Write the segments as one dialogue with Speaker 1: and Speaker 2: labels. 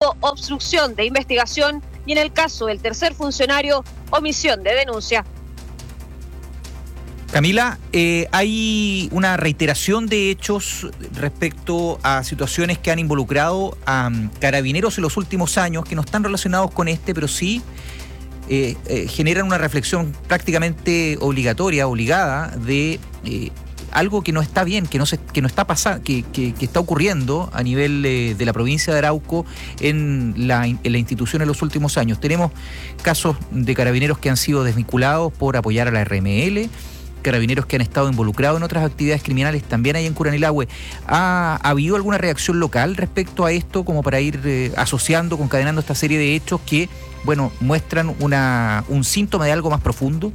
Speaker 1: segundo, obstrucción de investigación y en el caso del tercer funcionario, omisión de denuncia.
Speaker 2: Camila, hay una reiteración de hechos respecto a situaciones que han involucrado a carabineros en los últimos años, que no están relacionados con pero sí generan una reflexión prácticamente obligada de algo que no está bien, que no está pasando, que está ocurriendo a nivel de la provincia de Arauco en la institución en los últimos años. Tenemos casos de carabineros que han sido desvinculados por apoyar a la RML, carabineros que han estado involucrados en otras actividades criminales también hay en Curanilahue. ¿Ha habido alguna reacción local respecto a esto, como para ir asociando, concadenando esta serie de hechos que, bueno, muestran un síntoma de algo más profundo?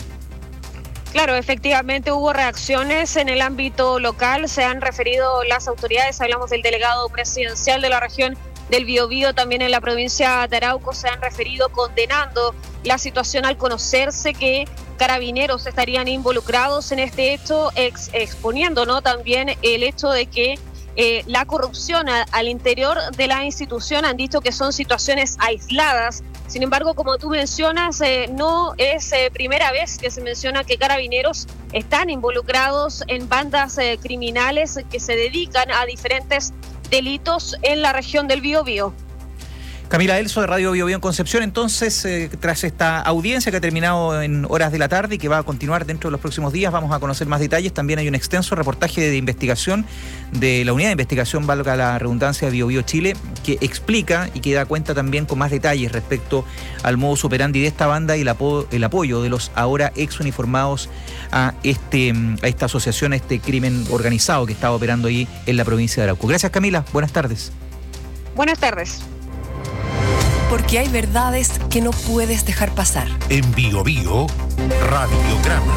Speaker 1: Claro, efectivamente hubo reacciones en el ámbito local, se han referido las autoridades, hablamos del delegado presidencial de la región del Biobío, también en la provincia de Arauco, se han referido condenando la situación al conocerse que carabineros estarían involucrados en este hecho, exponiendo, ¿no?, también el hecho de que la corrupción al interior de la institución, han dicho que son situaciones aisladas. Sin embargo, como tú mencionas, no es primera vez que se menciona que carabineros están involucrados en bandas criminales que se dedican a diferentes delitos en la región del Biobío.
Speaker 2: Camila Elso, de Radio Biobío en Concepción. Entonces, tras esta audiencia que ha terminado en horas de la tarde y que va a continuar dentro de los próximos días, vamos a conocer más detalles. También hay un extenso reportaje de investigación de la Unidad de Investigación, valga la redundancia, de Biobío Chile, que explica y que da cuenta también con más detalles respecto al modus operandi de esta banda y el apoyo de los ahora exuniformados a esta asociación, a este crimen organizado que estaba operando ahí en la provincia de Arauco. Gracias, Camila. Buenas tardes.
Speaker 1: Buenas tardes.
Speaker 3: Porque hay verdades que no puedes dejar pasar.
Speaker 4: En Biobío, Radiograma.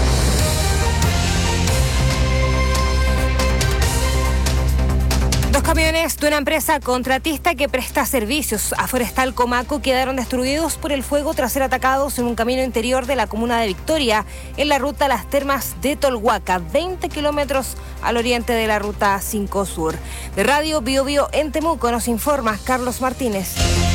Speaker 5: Dos camiones de una empresa contratista que presta servicios a Forestal Comaco quedaron destruidos por el fuego tras ser atacados en un camino interior de la comuna de Victoria, en la ruta Las Termas de Tolhuaca, 20 kilómetros al oriente de la ruta 5 Sur. De Radio Biobío en Temuco nos informa Carlos Martínez.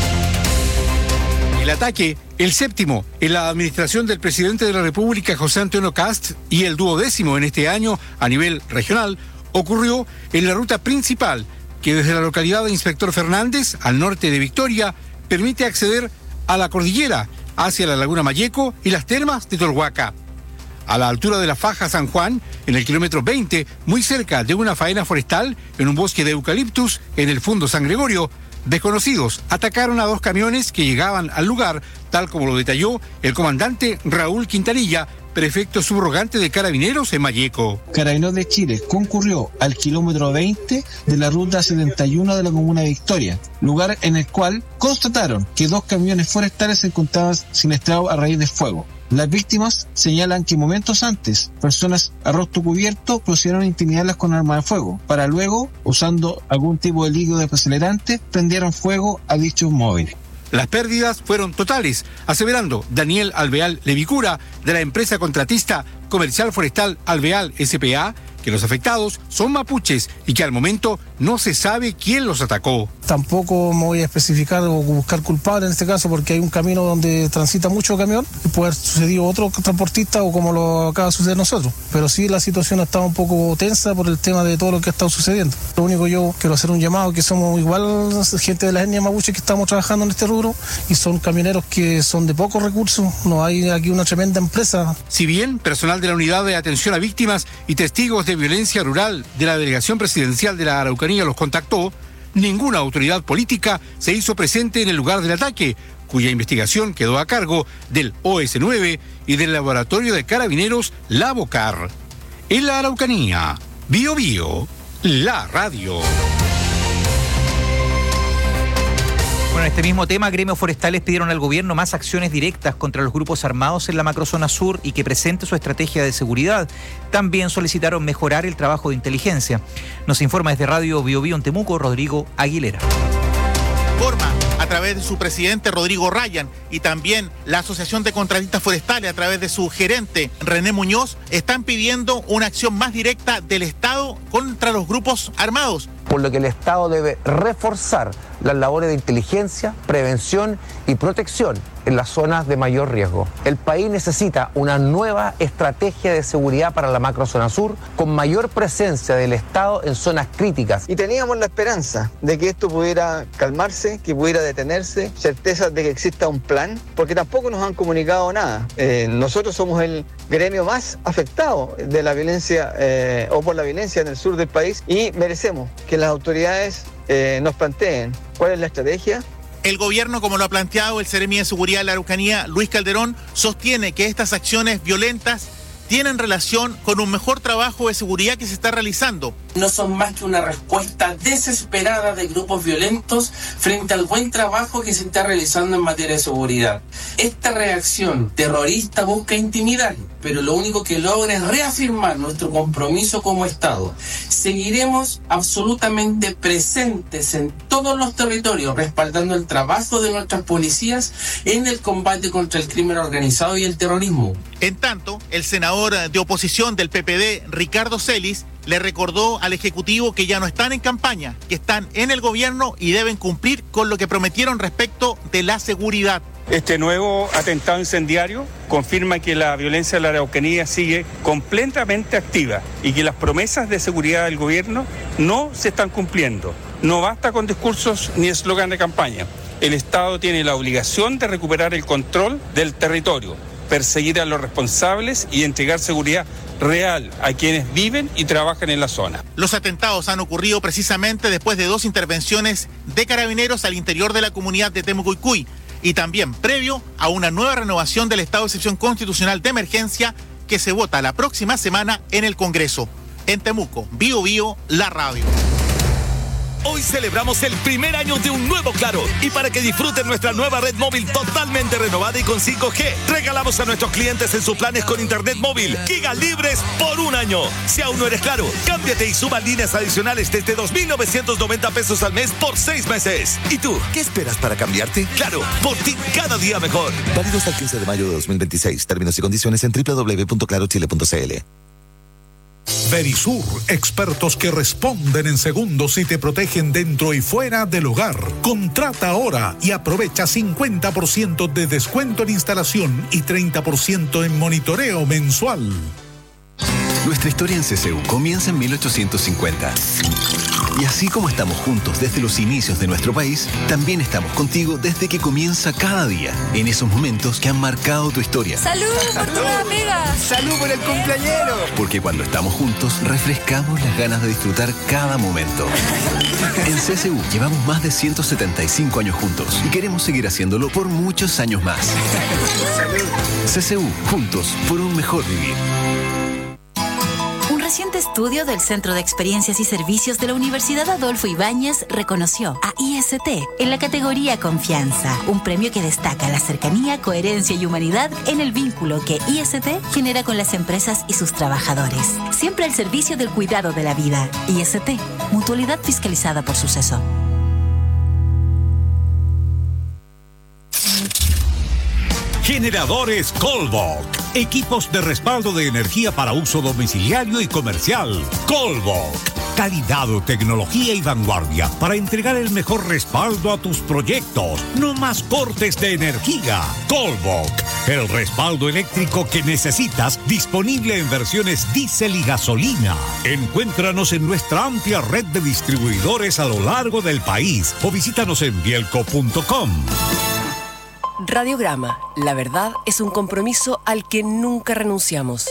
Speaker 6: El ataque, el séptimo en la administración del presidente de la República, José Antonio Kast, y el 12º en este año a nivel regional, ocurrió en la ruta principal que desde la localidad de Inspector Fernández, al norte de Victoria, permite acceder a la cordillera, hacia la Laguna Malleco y las termas de Tolhuaca. A la altura de la Faja San Juan, en el kilómetro 20, muy cerca de una faena forestal, en un bosque de eucaliptus, en el Fundo San Gregorio, desconocidos atacaron a dos camiones que llegaban al lugar, tal como lo detalló el comandante Raúl Quintanilla, prefecto subrogante de Carabineros en Malleco.
Speaker 7: Carabineros de Chile concurrió al kilómetro 20 de la ruta 71 de la comuna de Victoria, lugar en el cual constataron que dos camiones forestales se encontraban siniestrados a raíz del fuego. Las víctimas señalan que momentos antes, personas a rostro cubierto procedieron a intimidarlas con armas de fuego, para luego, usando algún tipo de líquido desacelerante, prendieron fuego a dichos móviles.
Speaker 6: Las pérdidas fueron totales, aseverando Daniel Alveal Levicura, de la empresa contratista Comercial Forestal Alveal S.p.A., que los afectados son mapuches y que al momento no se sabe quién los atacó.
Speaker 8: Tampoco me voy a especificar o buscar culpable en este caso, porque hay un camino donde transita mucho camión y puede haber sucedido otro transportista o como lo acaba de suceder nosotros. Pero sí, la situación está un poco tensa por el tema de todo lo que ha estado sucediendo. Lo único, yo quiero hacer un llamado, que somos igual gente de la etnia mapuche que estamos trabajando en este rubro y son camioneros que son de pocos recursos. No hay aquí una tremenda empresa.
Speaker 6: Si bien personal de la Unidad de Atención a Víctimas y Testigos de Violencia Rural de la Delegación Presidencial de la Araucanía los contactó, ninguna autoridad política se hizo presente en el lugar del ataque, cuya investigación quedó a cargo del OS9 y del Laboratorio de Carabineros Lavocar. En la Araucanía, Biobío, la radio.
Speaker 2: Bueno, en este mismo tema, gremios forestales pidieron al gobierno más acciones directas contra los grupos armados en la macrozona sur y que presente su estrategia de seguridad. También solicitaron mejorar el trabajo de inteligencia. Nos informa desde Radio Biobío en Temuco, Rodrigo Aguilera.
Speaker 9: Forma a través de su presidente Rodrigo Ryan y también la Asociación de Contratistas Forestales a través de su gerente René Muñoz están pidiendo una acción más directa del Estado contra los grupos armados.
Speaker 10: por lo que el Estado debe reforzar las labores de inteligencia, prevención y protección en las zonas de mayor riesgo. El país necesita una nueva estrategia de seguridad para la macrozona sur, con mayor presencia del Estado en zonas críticas.
Speaker 11: Y teníamos la esperanza de que esto pudiera calmarse, que pudiera detenerse, certeza de que exista un plan, porque tampoco nos han comunicado nada. Nosotros somos el gremio más afectado de la violencia o por la violencia en el sur del país y merecemos que las autoridades nos planteen cuál es la estrategia.
Speaker 9: El gobierno, como lo ha planteado el Seremi de Seguridad de la Araucanía, Luis Calderón, sostiene que estas acciones violentas tienen relación con un mejor trabajo de seguridad que se está realizando.
Speaker 12: No son más que una respuesta desesperada de grupos violentos frente al buen trabajo que se está realizando en materia de seguridad. Esta reacción terrorista busca intimidar, pero lo único que logra es reafirmar nuestro compromiso como Estado. Seguiremos absolutamente presentes en todos los territorios, respaldando el trabajo de nuestras policías en el combate contra el crimen organizado y el terrorismo.
Speaker 9: En tanto, el senador de oposición del PPD, Ricardo Celis, le recordó al Ejecutivo que ya no están en campaña, que están en el gobierno y deben cumplir con lo que prometieron respecto de la seguridad.
Speaker 13: Este nuevo atentado incendiario confirma que la violencia de la Araucanía sigue completamente activa y que las promesas de seguridad del gobierno no se están cumpliendo. No basta con discursos ni eslogan de campaña. El Estado tiene la obligación de recuperar el control del territorio, perseguir a los responsables y entregar seguridad real a quienes viven y trabajan en la zona.
Speaker 9: Los atentados han ocurrido precisamente después de 2 intervenciones de carabineros al interior de la comunidad de Temucuicui y también previo a una nueva renovación del estado de excepción constitucional de emergencia que se vota la próxima semana en el Congreso. En Temuco, Bío Bío, la radio.
Speaker 14: Hoy celebramos el primer año de un nuevo Claro y para que disfruten nuestra nueva red móvil totalmente renovada y con 5G, regalamos a nuestros clientes en sus planes con internet móvil giga libres por 1 año. Si aún no eres Claro, cámbiate y suma líneas adicionales desde 2.990 pesos al mes por 6 meses. ¿Y tú, qué esperas para cambiarte? Claro, por ti cada día mejor.
Speaker 15: Válido hasta el 15 de mayo de 2026. Términos y condiciones en www.clarochile.cl.
Speaker 4: Verisur, expertos que responden en segundos y te protegen dentro y fuera del hogar. Contrata ahora y aprovecha 50% de descuento en instalación y 30% en monitoreo mensual.
Speaker 16: Nuestra historia en CCU comienza en 1850. Y así como estamos juntos desde los inicios de nuestro país, también estamos contigo desde que comienza cada día, en esos momentos que han marcado tu historia.
Speaker 17: ¡Salud por tu amiga!
Speaker 16: ¡Salud por el cumpleañero! Porque cuando estamos juntos, refrescamos las ganas de disfrutar cada momento. En CCU llevamos más de 175 años juntos y queremos seguir haciéndolo por muchos años más. CCU, juntos por un mejor vivir.
Speaker 18: Un reciente estudio del Centro de Experiencias y Servicios de la Universidad Adolfo Ibáñez reconoció a IST en la categoría Confianza, un premio que destaca la cercanía, coherencia y humanidad en el vínculo que IST genera con las empresas y sus trabajadores. Siempre al servicio del cuidado de la vida. IST, mutualidad fiscalizada por Suceso.
Speaker 19: Generadores Colbok. Equipos de respaldo de energía para uso domiciliario y comercial. Colbok. Calidad, tecnología y vanguardia para entregar el mejor respaldo a tus proyectos. No más cortes de energía. Colbok. El respaldo eléctrico que necesitas, disponible en versiones diésel y gasolina. Encuéntranos en nuestra amplia red de distribuidores a lo largo del país o visítanos en bielco.com.
Speaker 3: Radiograma. La verdad es un compromiso al que nunca renunciamos.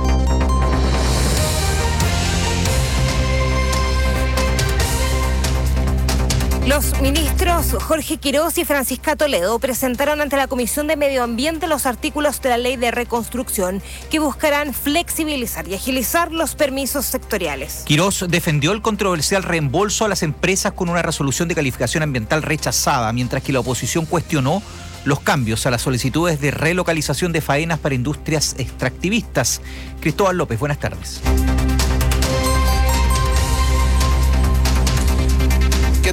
Speaker 5: Los ministros Jorge Quirós y Francisca Toledo presentaron ante la Comisión de Medio Ambiente los artículos de la Ley de Reconstrucción que buscarán flexibilizar y agilizar los permisos sectoriales.
Speaker 2: Quirós defendió el controversial reembolso a las empresas con una resolución de calificación ambiental rechazada, mientras que la oposición cuestionó los cambios a las solicitudes de relocalización de faenas para industrias extractivistas. Cristóbal López, buenas tardes.
Speaker 10: ¿Qué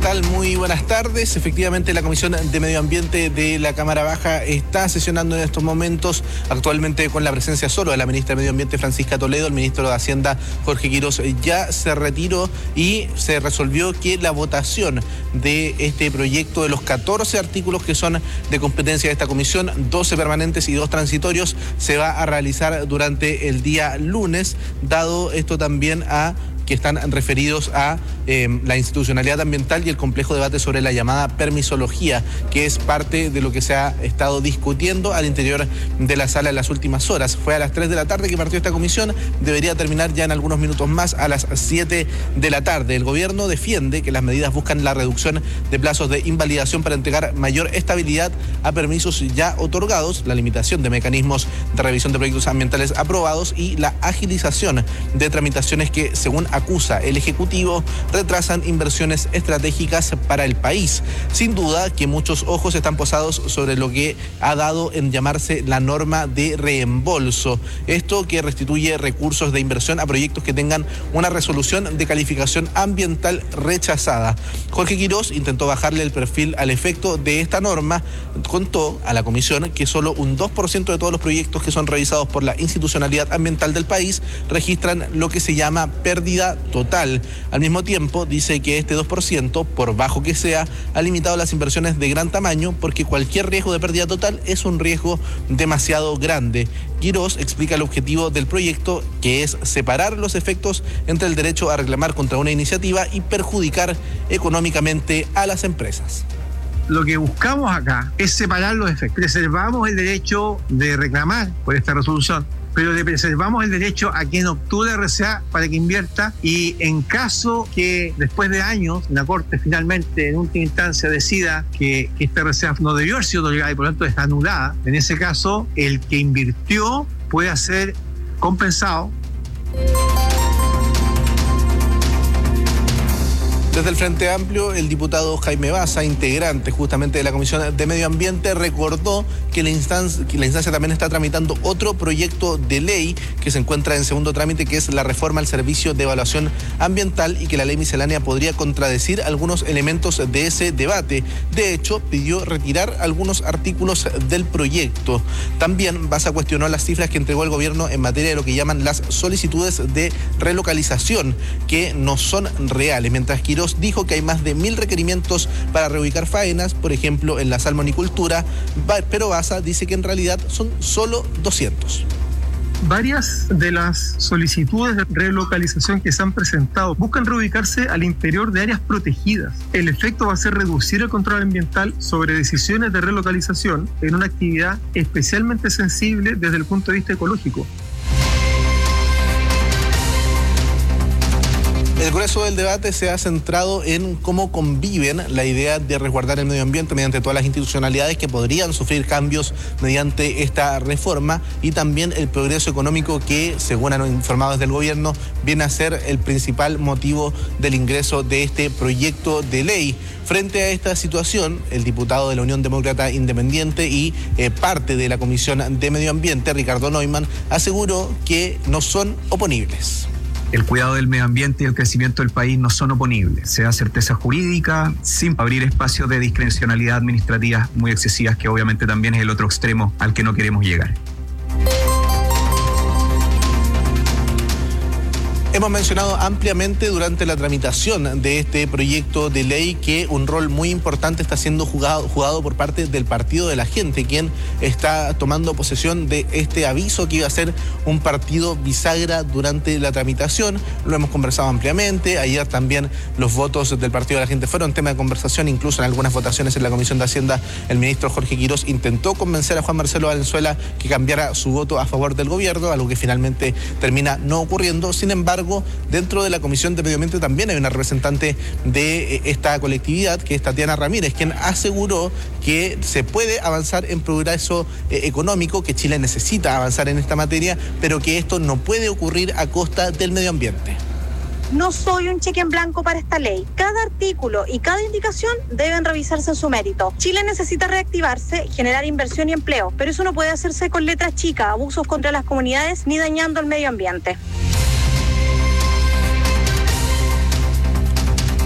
Speaker 20: tal? Muy buenas tardes. Efectivamente, la Comisión de Medio Ambiente de la Cámara Baja está sesionando en estos momentos, actualmente con la presencia solo de la ministra de Medio Ambiente, Francisca Toledo. El ministro de Hacienda, Jorge Quirós, ya se retiró y se resolvió que la votación de este proyecto, de los 14 artículos que son de competencia de esta comisión, 12 permanentes y 2 transitorios, se va a realizar durante el día lunes, dado esto también a que están referidos a la institucionalidad ambiental y el complejo debate sobre la llamada permisología, que es parte de lo que se ha estado discutiendo al interior de la sala en las últimas horas. Fue a las 3 de la tarde que partió esta comisión, debería terminar ya en algunos minutos más, a las 7 de la tarde. El gobierno defiende que las medidas buscan la reducción de plazos de invalidación para entregar mayor estabilidad a permisos ya otorgados, la limitación de mecanismos de revisión de proyectos ambientales aprobados y la agilización de tramitaciones que, según acusa el Ejecutivo, retrasan inversiones estratégicas para el país. Sin duda que muchos ojos están posados sobre lo que ha dado en llamarse la norma de reembolso. Esto que restituye recursos de inversión a proyectos que tengan una resolución de calificación ambiental rechazada. Jorge Quirós intentó bajarle el perfil al efecto de esta norma. Contó a la comisión que solo un 2% de todos los proyectos que son revisados por la institucionalidad ambiental del país registran lo que se llama pérdida total. Al mismo tiempo, dice que este 2%, por bajo que sea, ha limitado las inversiones de gran tamaño porque cualquier riesgo de pérdida total es un riesgo demasiado grande. Quirós explica el objetivo del proyecto, que es separar los efectos entre el derecho a reclamar contra una iniciativa y perjudicar económicamente a las empresas.
Speaker 21: Lo que buscamos acá es separar los efectos. Preservamos el derecho de reclamar por esta resolución, pero le preservamos el derecho a quien obtuvo la RCA para que invierta, y en caso que después de años la Corte finalmente en última instancia decida que esta RCA no debió haber sido otorgada y por lo tanto está anulada, en ese caso el que invirtió puede ser compensado.
Speaker 20: Desde el Frente Amplio, el diputado Jaime Baza, integrante justamente de la Comisión de Medio Ambiente, recordó que la instancia también está tramitando otro proyecto de ley que se encuentra en segundo trámite, que es la reforma al Servicio de Evaluación Ambiental, y que la ley miscelánea podría contradecir algunos elementos de ese debate. De hecho, pidió retirar algunos artículos del proyecto. También Baza cuestionó las cifras que entregó el gobierno en materia de lo que llaman las solicitudes de relocalización, que no son reales, mientras Quirós dijo que hay más de 1.000 requerimientos para reubicar faenas, por ejemplo en la salmonicultura, pero Baza dice que en realidad son solo 200.
Speaker 22: Varias de las solicitudes de relocalización que se han presentado buscan reubicarse al interior de áreas protegidas. El efecto va a ser reducir el control ambiental sobre decisiones de relocalización en una actividad especialmente sensible desde el punto de vista ecológico.
Speaker 20: El grueso del debate se ha centrado en cómo conviven la idea de resguardar el medio ambiente mediante todas las institucionalidades que podrían sufrir cambios mediante esta reforma, y también el progreso económico que, según han informado desde el gobierno, viene a ser el principal motivo del ingreso de este proyecto de ley. Frente a esta situación, el diputado de la Unión Demócrata Independiente y parte de la Comisión de Medio Ambiente, Ricardo Neumann, aseguró que no son oponibles.
Speaker 23: El cuidado del medio ambiente y el crecimiento del país no son oponibles. Se da certeza jurídica sin abrir espacios de discrecionalidad administrativa muy excesivas, que obviamente también es el otro extremo al que no queremos llegar.
Speaker 20: Hemos mencionado ampliamente durante la tramitación de este proyecto de ley que un rol muy importante está siendo jugado por parte del Partido de la Gente, quien está tomando posesión de este aviso que iba a ser un partido bisagra durante la tramitación. Lo hemos conversado ampliamente. Ayer también los votos del Partido de la Gente fueron tema de conversación, incluso en algunas votaciones en la Comisión de Hacienda el ministro Jorge Quirós intentó convencer a Juan Marcelo Valenzuela que cambiara su voto a favor del gobierno, algo que finalmente termina no ocurriendo. Sin embargo, dentro de la Comisión de Medio Ambiente también hay una representante de esta colectividad, que es Tatiana Ramírez, quien aseguró que se puede avanzar en progreso económico, que Chile necesita avanzar en esta materia, pero que esto no puede ocurrir a costa del medio ambiente.
Speaker 24: No soy un cheque en blanco para esta ley. Cada artículo y cada indicación deben revisarse en su mérito. Chile necesita reactivarse, generar inversión y empleo, pero eso no puede hacerse con letras chicas, abusos contra las comunidades ni dañando el medio ambiente.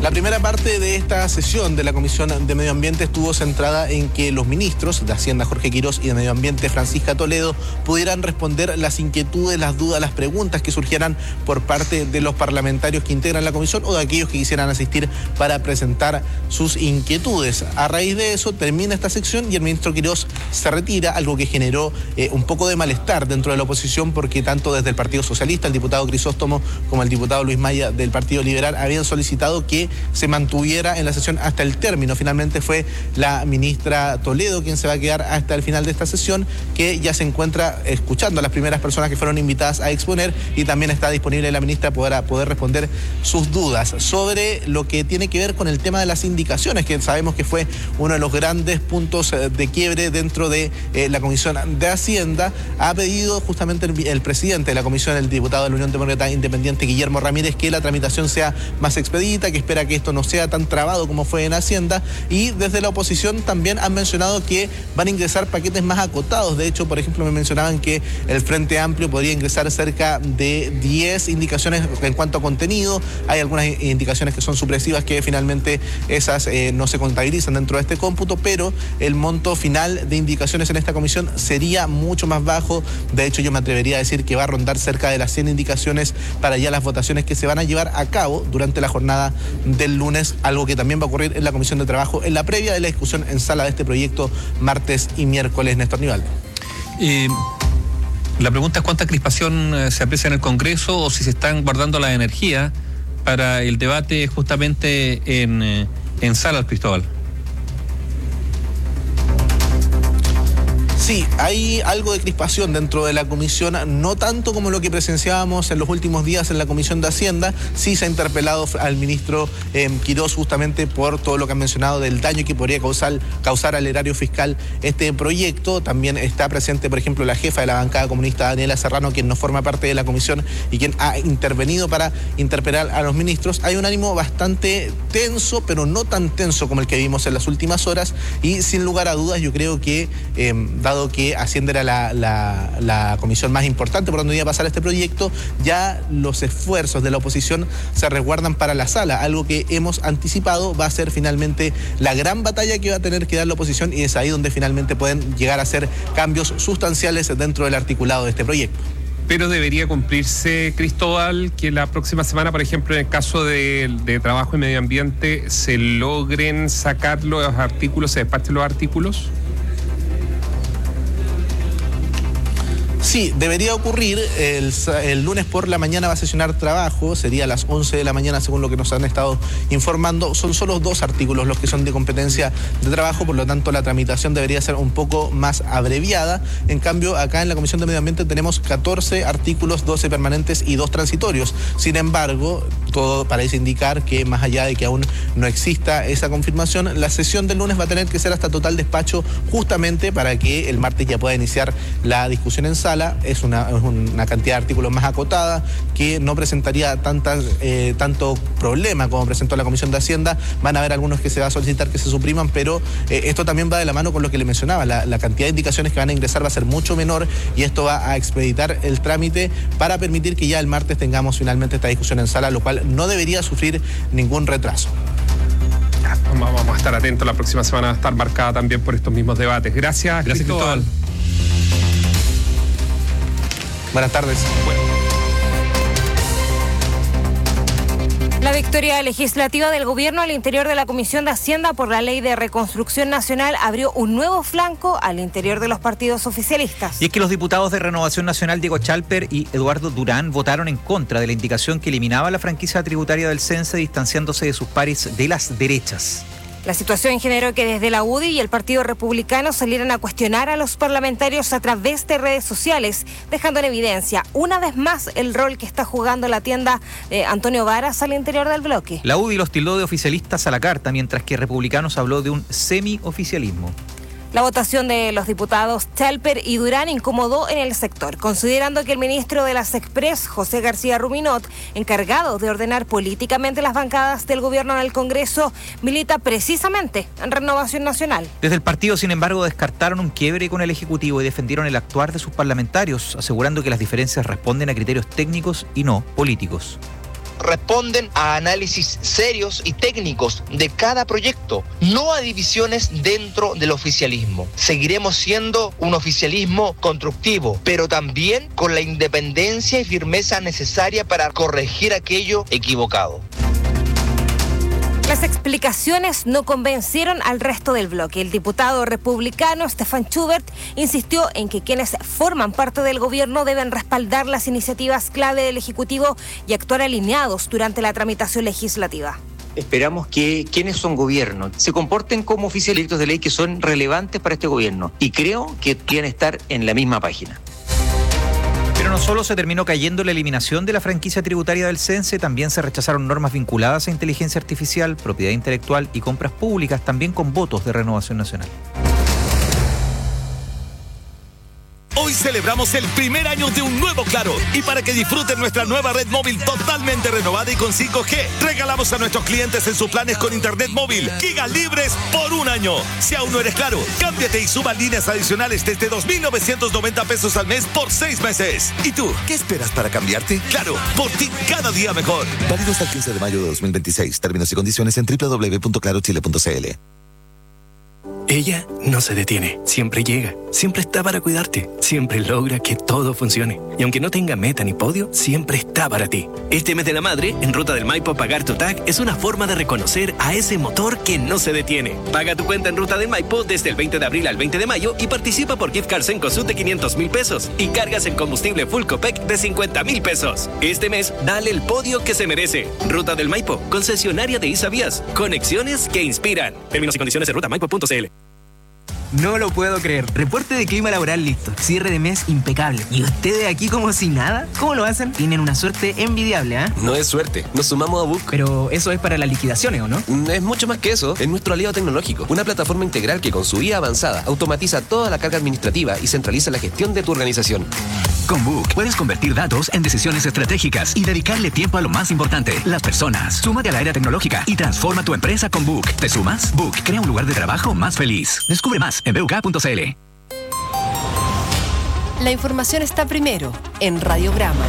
Speaker 20: La primera parte de esta sesión de la Comisión de Medio Ambiente estuvo centrada en que los ministros de Hacienda, Jorge Quirós, y de Medio Ambiente, Francisca Toledo, pudieran responder las inquietudes, las dudas, las preguntas que surgieran por parte de los parlamentarios que integran la comisión o de aquellos que quisieran asistir para presentar sus inquietudes. A raíz de eso termina esta sección y el ministro Quirós se retira, algo que generó un poco de malestar dentro de la oposición, porque tanto desde el Partido Socialista, el diputado Crisóstomo, como el diputado Luis Maya del Partido Liberal habían solicitado que se mantuviera en la sesión hasta el término. Finalmente fue la ministra Toledo quien se va a quedar hasta el final de esta sesión, que ya se encuentra escuchando a las primeras personas que fueron invitadas a exponer, y también está disponible la ministra para poder responder sus dudas sobre lo que tiene que ver con el tema de las indicaciones, que sabemos que fue uno de los grandes puntos de quiebre dentro de la Comisión de Hacienda. Ha pedido justamente el presidente de la comisión, el diputado de la Unión Demócrata Independiente, Guillermo Ramírez, que la tramitación sea más expedita, que espera que esto no sea tan trabado como fue en Hacienda, y desde la oposición también han mencionado que van a ingresar paquetes más acotados. De hecho, por ejemplo, me mencionaban que el Frente Amplio podría ingresar cerca de 10 indicaciones en cuanto a contenido. Hay algunas indicaciones que son supresivas, que finalmente esas no se contabilizan dentro de este cómputo, pero el monto final de indicaciones en esta comisión sería mucho más bajo. De hecho, yo me atrevería a decir que va a rondar cerca de las 100 indicaciones para ya las votaciones que se van a llevar a cabo durante la jornada del lunes, algo que también va a ocurrir en la Comisión de Trabajo en la previa de la discusión en sala de este proyecto martes y miércoles. Néstor Nivaldo.
Speaker 1: La pregunta es cuánta crispación se aprecia en el Congreso, o si se están guardando la energía para el debate justamente en sala, Cristóbal.
Speaker 20: Sí, hay algo de crispación dentro de la comisión, no tanto como lo que presenciábamos en los últimos días en la Comisión de Hacienda. Sí se ha interpelado al ministro Quirós justamente por todo lo que han mencionado del daño que podría causar al erario fiscal este proyecto. También está presente, por ejemplo, la jefa de la bancada comunista, Daniela Serrano, quien no forma parte de la comisión y quien ha intervenido para interpelar a los ministros. Hay un ánimo bastante tenso, pero no tan tenso como el que vimos en las últimas horas, y sin lugar a dudas yo creo que, dado que Hacienda era la comisión más importante por donde iba a pasar este proyecto, ya los esfuerzos de la oposición se resguardan para la sala. Algo que hemos anticipado va a ser finalmente la gran batalla que va a tener que dar la oposición, y es ahí donde finalmente pueden llegar a hacer cambios sustanciales dentro del articulado de este proyecto.
Speaker 6: Pero debería cumplirse, Cristóbal, que la próxima semana, por ejemplo, en el caso de Trabajo y Medio Ambiente, se logren sacar los artículos, se despachen los artículos.
Speaker 20: Sí, debería ocurrir. El lunes por la mañana va a sesionar Trabajo, sería a las 11 de la mañana según lo que nos han estado informando. Son solo 2 artículos los que son de competencia de Trabajo, por lo tanto la tramitación debería ser un poco más abreviada. En cambio, acá en la Comisión de Medio Ambiente tenemos 14 artículos, 12 permanentes y 2 transitorios. Sin embargo, todo parece indicar que, más allá de que aún no exista esa confirmación, la sesión del lunes va a tener que ser hasta total despacho, justamente para que el martes ya pueda iniciar la discusión en sala. Es una cantidad de artículos más acotada, que no presentaría tanto problema como presentó la Comisión de Hacienda. Van a haber algunos que se va a solicitar que se supriman, pero esto también va de la mano con lo que le mencionaba. La cantidad de indicaciones que van a ingresar va a ser mucho menor, y esto va a expeditar el trámite para permitir que ya el martes tengamos finalmente esta discusión en sala, lo cual no debería sufrir ningún retraso.
Speaker 6: Vamos a estar atentos, la próxima semana va a estar marcada también por estos mismos debates. Gracias Cristóbal.
Speaker 20: Buenas tardes.
Speaker 5: La victoria legislativa del gobierno al interior de la Comisión de Hacienda por la Ley de Reconstrucción Nacional abrió un nuevo flanco al interior de los partidos oficialistas.
Speaker 2: Y es que los diputados de Renovación Nacional, Diego Chalper y Eduardo Durán, votaron en contra de la indicación que eliminaba la franquicia tributaria del CENSE, distanciándose de sus pares de las derechas.
Speaker 5: La situación generó que desde la UDI y el Partido Republicano salieran a cuestionar a los parlamentarios a través de redes sociales, dejando en evidencia una vez más el rol que está jugando la tienda Antonio Varas al interior del bloque.
Speaker 2: La UDI los tildó de oficialistas a la carta, mientras que Republicanos habló de un semioficialismo.
Speaker 5: La votación de los diputados Chalper y Durán incomodó en el sector, considerando que el ministro de las Express, José García Ruminot, encargado de ordenar políticamente las bancadas del gobierno en el Congreso, milita precisamente en Renovación Nacional.
Speaker 2: Desde el partido, sin embargo, descartaron un quiebre con el Ejecutivo y defendieron el actuar de sus parlamentarios, asegurando que las diferencias responden a criterios técnicos y no políticos.
Speaker 7: responden a análisis serios y técnicos de cada proyecto, no a divisiones dentro del oficialismo. Seguiremos siendo un oficialismo constructivo, pero también con la independencia y firmeza necesaria para corregir aquello equivocado.
Speaker 5: Las explicaciones no convencieron al resto del bloque. El diputado republicano Stefan Schubert insistió en que quienes forman parte del gobierno deben respaldar las iniciativas clave del Ejecutivo y actuar alineados durante la tramitación legislativa.
Speaker 8: Esperamos que quienes son gobierno se comporten como oficialistas de ley que son relevantes para este gobierno, y creo que quieren estar en la misma página.
Speaker 2: Pero no solo se terminó cayendo la eliminación de la franquicia tributaria del CENSE, también se rechazaron normas vinculadas a inteligencia artificial, propiedad intelectual y compras públicas, también con votos de Renovación Nacional.
Speaker 14: Hoy celebramos el primer año de un nuevo Claro, y para que disfruten nuestra nueva red móvil totalmente renovada y con 5G, regalamos a nuestros clientes en sus planes con internet móvil gigas libres por un año. Si aún no eres Claro, cámbiate y suba líneas adicionales desde 2.990 pesos al mes por 6 meses. ¿Y tú, qué esperas para cambiarte? Claro, por ti cada día mejor.
Speaker 15: Válido hasta el 15 de mayo de 2026. Términos y condiciones en www.clarochile.cl.
Speaker 11: Ella no se detiene, siempre llega, siempre está para cuidarte, siempre logra que todo funcione. Y aunque no tenga meta ni podio, siempre está para ti. Este mes de la madre, en Ruta del Maipo, pagar tu TAG es una forma de reconocer a ese motor que no se detiene. Paga tu cuenta en Ruta del Maipo desde el 20 de abril al 20 de mayo y participa por gift cards en Cosut de 500,000 pesos y cargas en combustible Full Copec de 50,000 pesos. Este mes, dale el podio que se merece. Ruta del Maipo, concesionaria de Isavías. Conexiones que inspiran. Términos y condiciones en rutamaipo.cl.
Speaker 12: No lo puedo creer. Reporte de clima laboral listo. Cierre de mes impecable. ¿Y ustedes aquí como si nada? ¿Cómo lo hacen? Tienen una suerte envidiable, ¿eh?
Speaker 25: No es suerte. Nos sumamos a Book.
Speaker 12: Pero eso es para las liquidaciones, ¿o no?
Speaker 25: Es mucho más que eso. Es nuestro aliado tecnológico. Una plataforma integral que con su IA avanzada automatiza toda la carga administrativa y centraliza la gestión de tu organización.
Speaker 26: Con Book puedes convertir datos en decisiones estratégicas y dedicarle tiempo a lo más importante, las personas. Súmate a la era tecnológica y transforma tu empresa con Book. ¿Te sumas? Book crea un lugar de trabajo más feliz. Descubre más en buk.cl.
Speaker 3: La información está primero en Radiograma.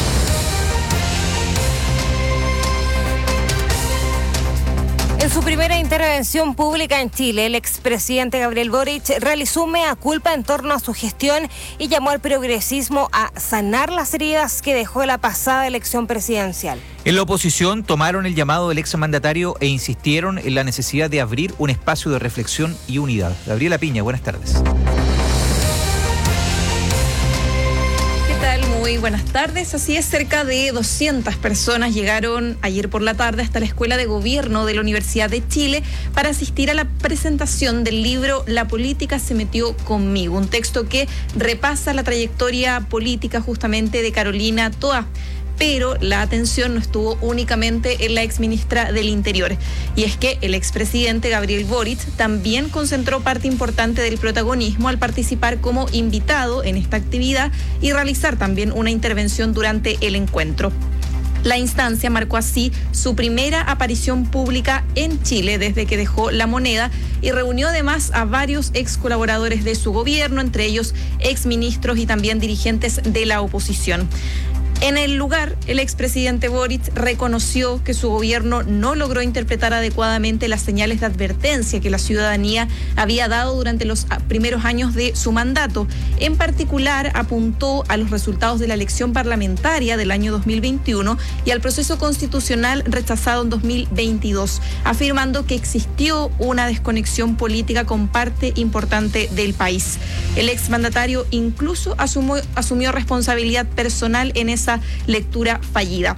Speaker 5: En su primera intervención pública en Chile, el expresidente Gabriel Boric realizó un mea culpa en torno a su gestión y llamó al progresismo a sanar las heridas que dejó la pasada elección presidencial.
Speaker 2: En la oposición tomaron el llamado del exmandatario e insistieron en la necesidad de abrir un espacio de reflexión y unidad. Gabriela Piña, buenas tardes.
Speaker 27: Muy buenas tardes. Así es, cerca de 200 personas llegaron ayer por la tarde hasta la Escuela de Gobierno de la Universidad de Chile para asistir a la presentación del libro La política se metió conmigo, un texto que repasa la trayectoria política justamente de Carolina Toá. Pero la atención no estuvo únicamente en la exministra del Interior. Y es que el expresidente Gabriel Boric también concentró parte importante del protagonismo al participar como invitado en esta actividad y realizar también una intervención durante el encuentro. La instancia marcó así su primera aparición pública en Chile desde que dejó La Moneda y reunió además a varios ex colaboradores de su gobierno, entre ellos exministros y también dirigentes de la oposición. En el lugar, el expresidente Boric reconoció que su gobierno no logró interpretar adecuadamente las señales de advertencia que la ciudadanía había dado durante los primeros años de su mandato. En particular, apuntó a los resultados de la elección parlamentaria del año 2021 y al proceso constitucional rechazado en 2022, afirmando que existió una desconexión política con parte importante del país. El exmandatario incluso asumió responsabilidad personal en esa lectura fallida.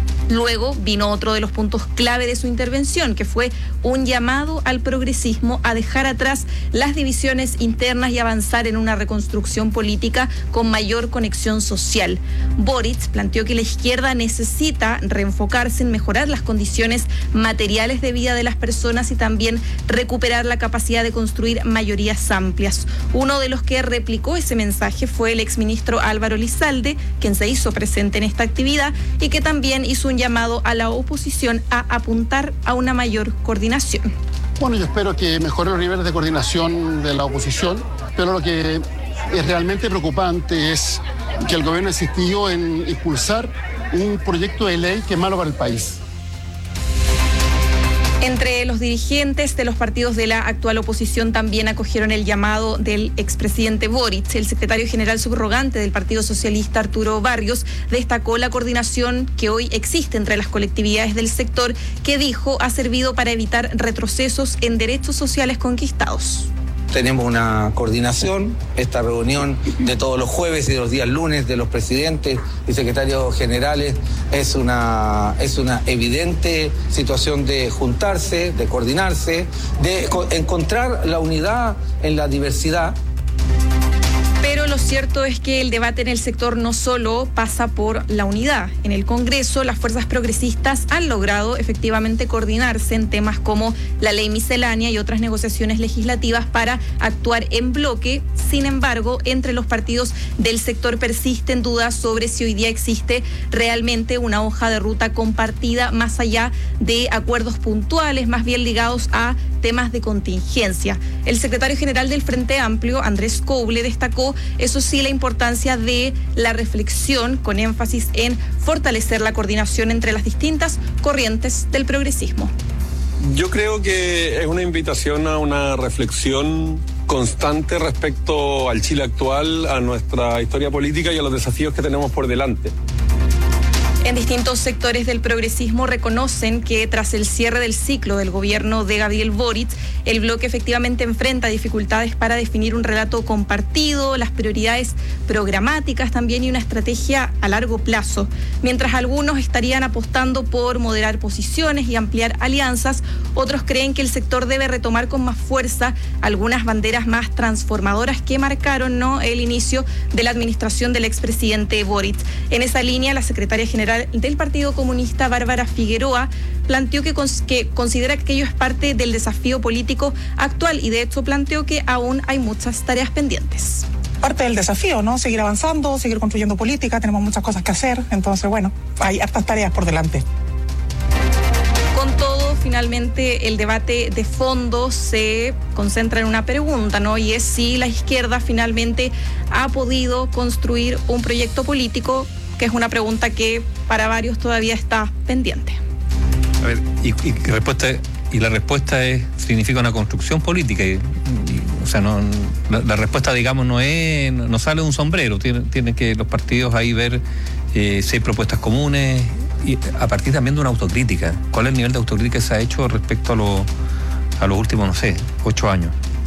Speaker 27: Luego vino otro de los puntos clave de su intervención, que fue un llamado al progresismo a dejar atrás las divisiones internas y avanzar en una reconstrucción política con mayor conexión social. Boric planteó que la izquierda necesita reenfocarse en mejorar las condiciones materiales de vida de las personas y también recuperar la capacidad de construir mayorías amplias. Uno de los que replicó ese mensaje fue el exministro Álvaro Elizalde, quien se hizo presente en esta actividad y que también hizo un llamado a la oposición a apuntar a una mayor coordinación.
Speaker 28: Bueno, yo espero que mejore los niveles de coordinación de la oposición, pero lo que es realmente preocupante es que el gobierno insistió en impulsar un proyecto de ley que es malo para el país.
Speaker 27: Entre los dirigentes de los partidos de la actual oposición también acogieron el llamado del expresidente Boric. El secretario general subrogante del Partido Socialista, Arturo Barrios, destacó la coordinación que hoy existe entre las colectividades del sector, que dijo ha servido para evitar retrocesos en derechos sociales conquistados.
Speaker 4: Tenemos una coordinación, esta reunión de todos los jueves y de los días lunes de los presidentes y secretarios generales es una evidente situación de juntarse, de coordinarse, de encontrar la unidad en la diversidad.
Speaker 27: Pero lo cierto es que el debate en el sector no solo pasa por la unidad. En el Congreso, las fuerzas progresistas han logrado efectivamente coordinarse en temas como la ley miscelánea y otras negociaciones legislativas para actuar en bloque. Sin embargo, entre los partidos del sector persisten dudas sobre si hoy día existe realmente una hoja de ruta compartida más allá de acuerdos puntuales, más bien ligados a temas de contingencia. El secretario general del Frente Amplio, Andrés Coble, destacó, eso sí, la importancia de la reflexión con énfasis en fortalecer la coordinación entre las distintas corrientes del progresismo.
Speaker 9: Yo creo que es una invitación a una reflexión constante respecto al Chile actual, a nuestra historia política y a los desafíos que tenemos por delante.
Speaker 27: En distintos sectores del progresismo reconocen que tras el cierre del ciclo del gobierno de Gabriel Boric, el bloque efectivamente enfrenta dificultades para definir un relato compartido, las prioridades programáticas también y una estrategia a largo plazo. Mientras algunos estarían apostando por moderar posiciones y ampliar alianzas, otros creen que el sector debe retomar con más fuerza algunas banderas más transformadoras que marcaron, ¿no?, el inicio de la administración del expresidente Boric. En esa línea, la secretaria general del Partido Comunista, Bárbara Figueroa, planteó que considera que ello es parte del desafío político actual y de hecho planteó que aún hay muchas tareas pendientes.
Speaker 10: Parte del desafío, ¿no? Seguir avanzando, seguir construyendo política, tenemos muchas cosas que hacer, entonces bueno, hay hartas tareas por delante.
Speaker 27: Con todo, finalmente el debate de fondo se concentra en una pregunta, ¿no? Y es si la izquierda finalmente ha podido construir un proyecto político, que es una pregunta que para varios todavía está pendiente.
Speaker 1: A ver, la respuesta significa una construcción política. O sea, la respuesta, digamos, no sale de un sombrero. Tienen que los partidos ahí ver si hay propuestas comunes y a partir también de una autocrítica. ¿Cuál es el nivel de autocrítica que se ha hecho respecto a los últimos, 8 años?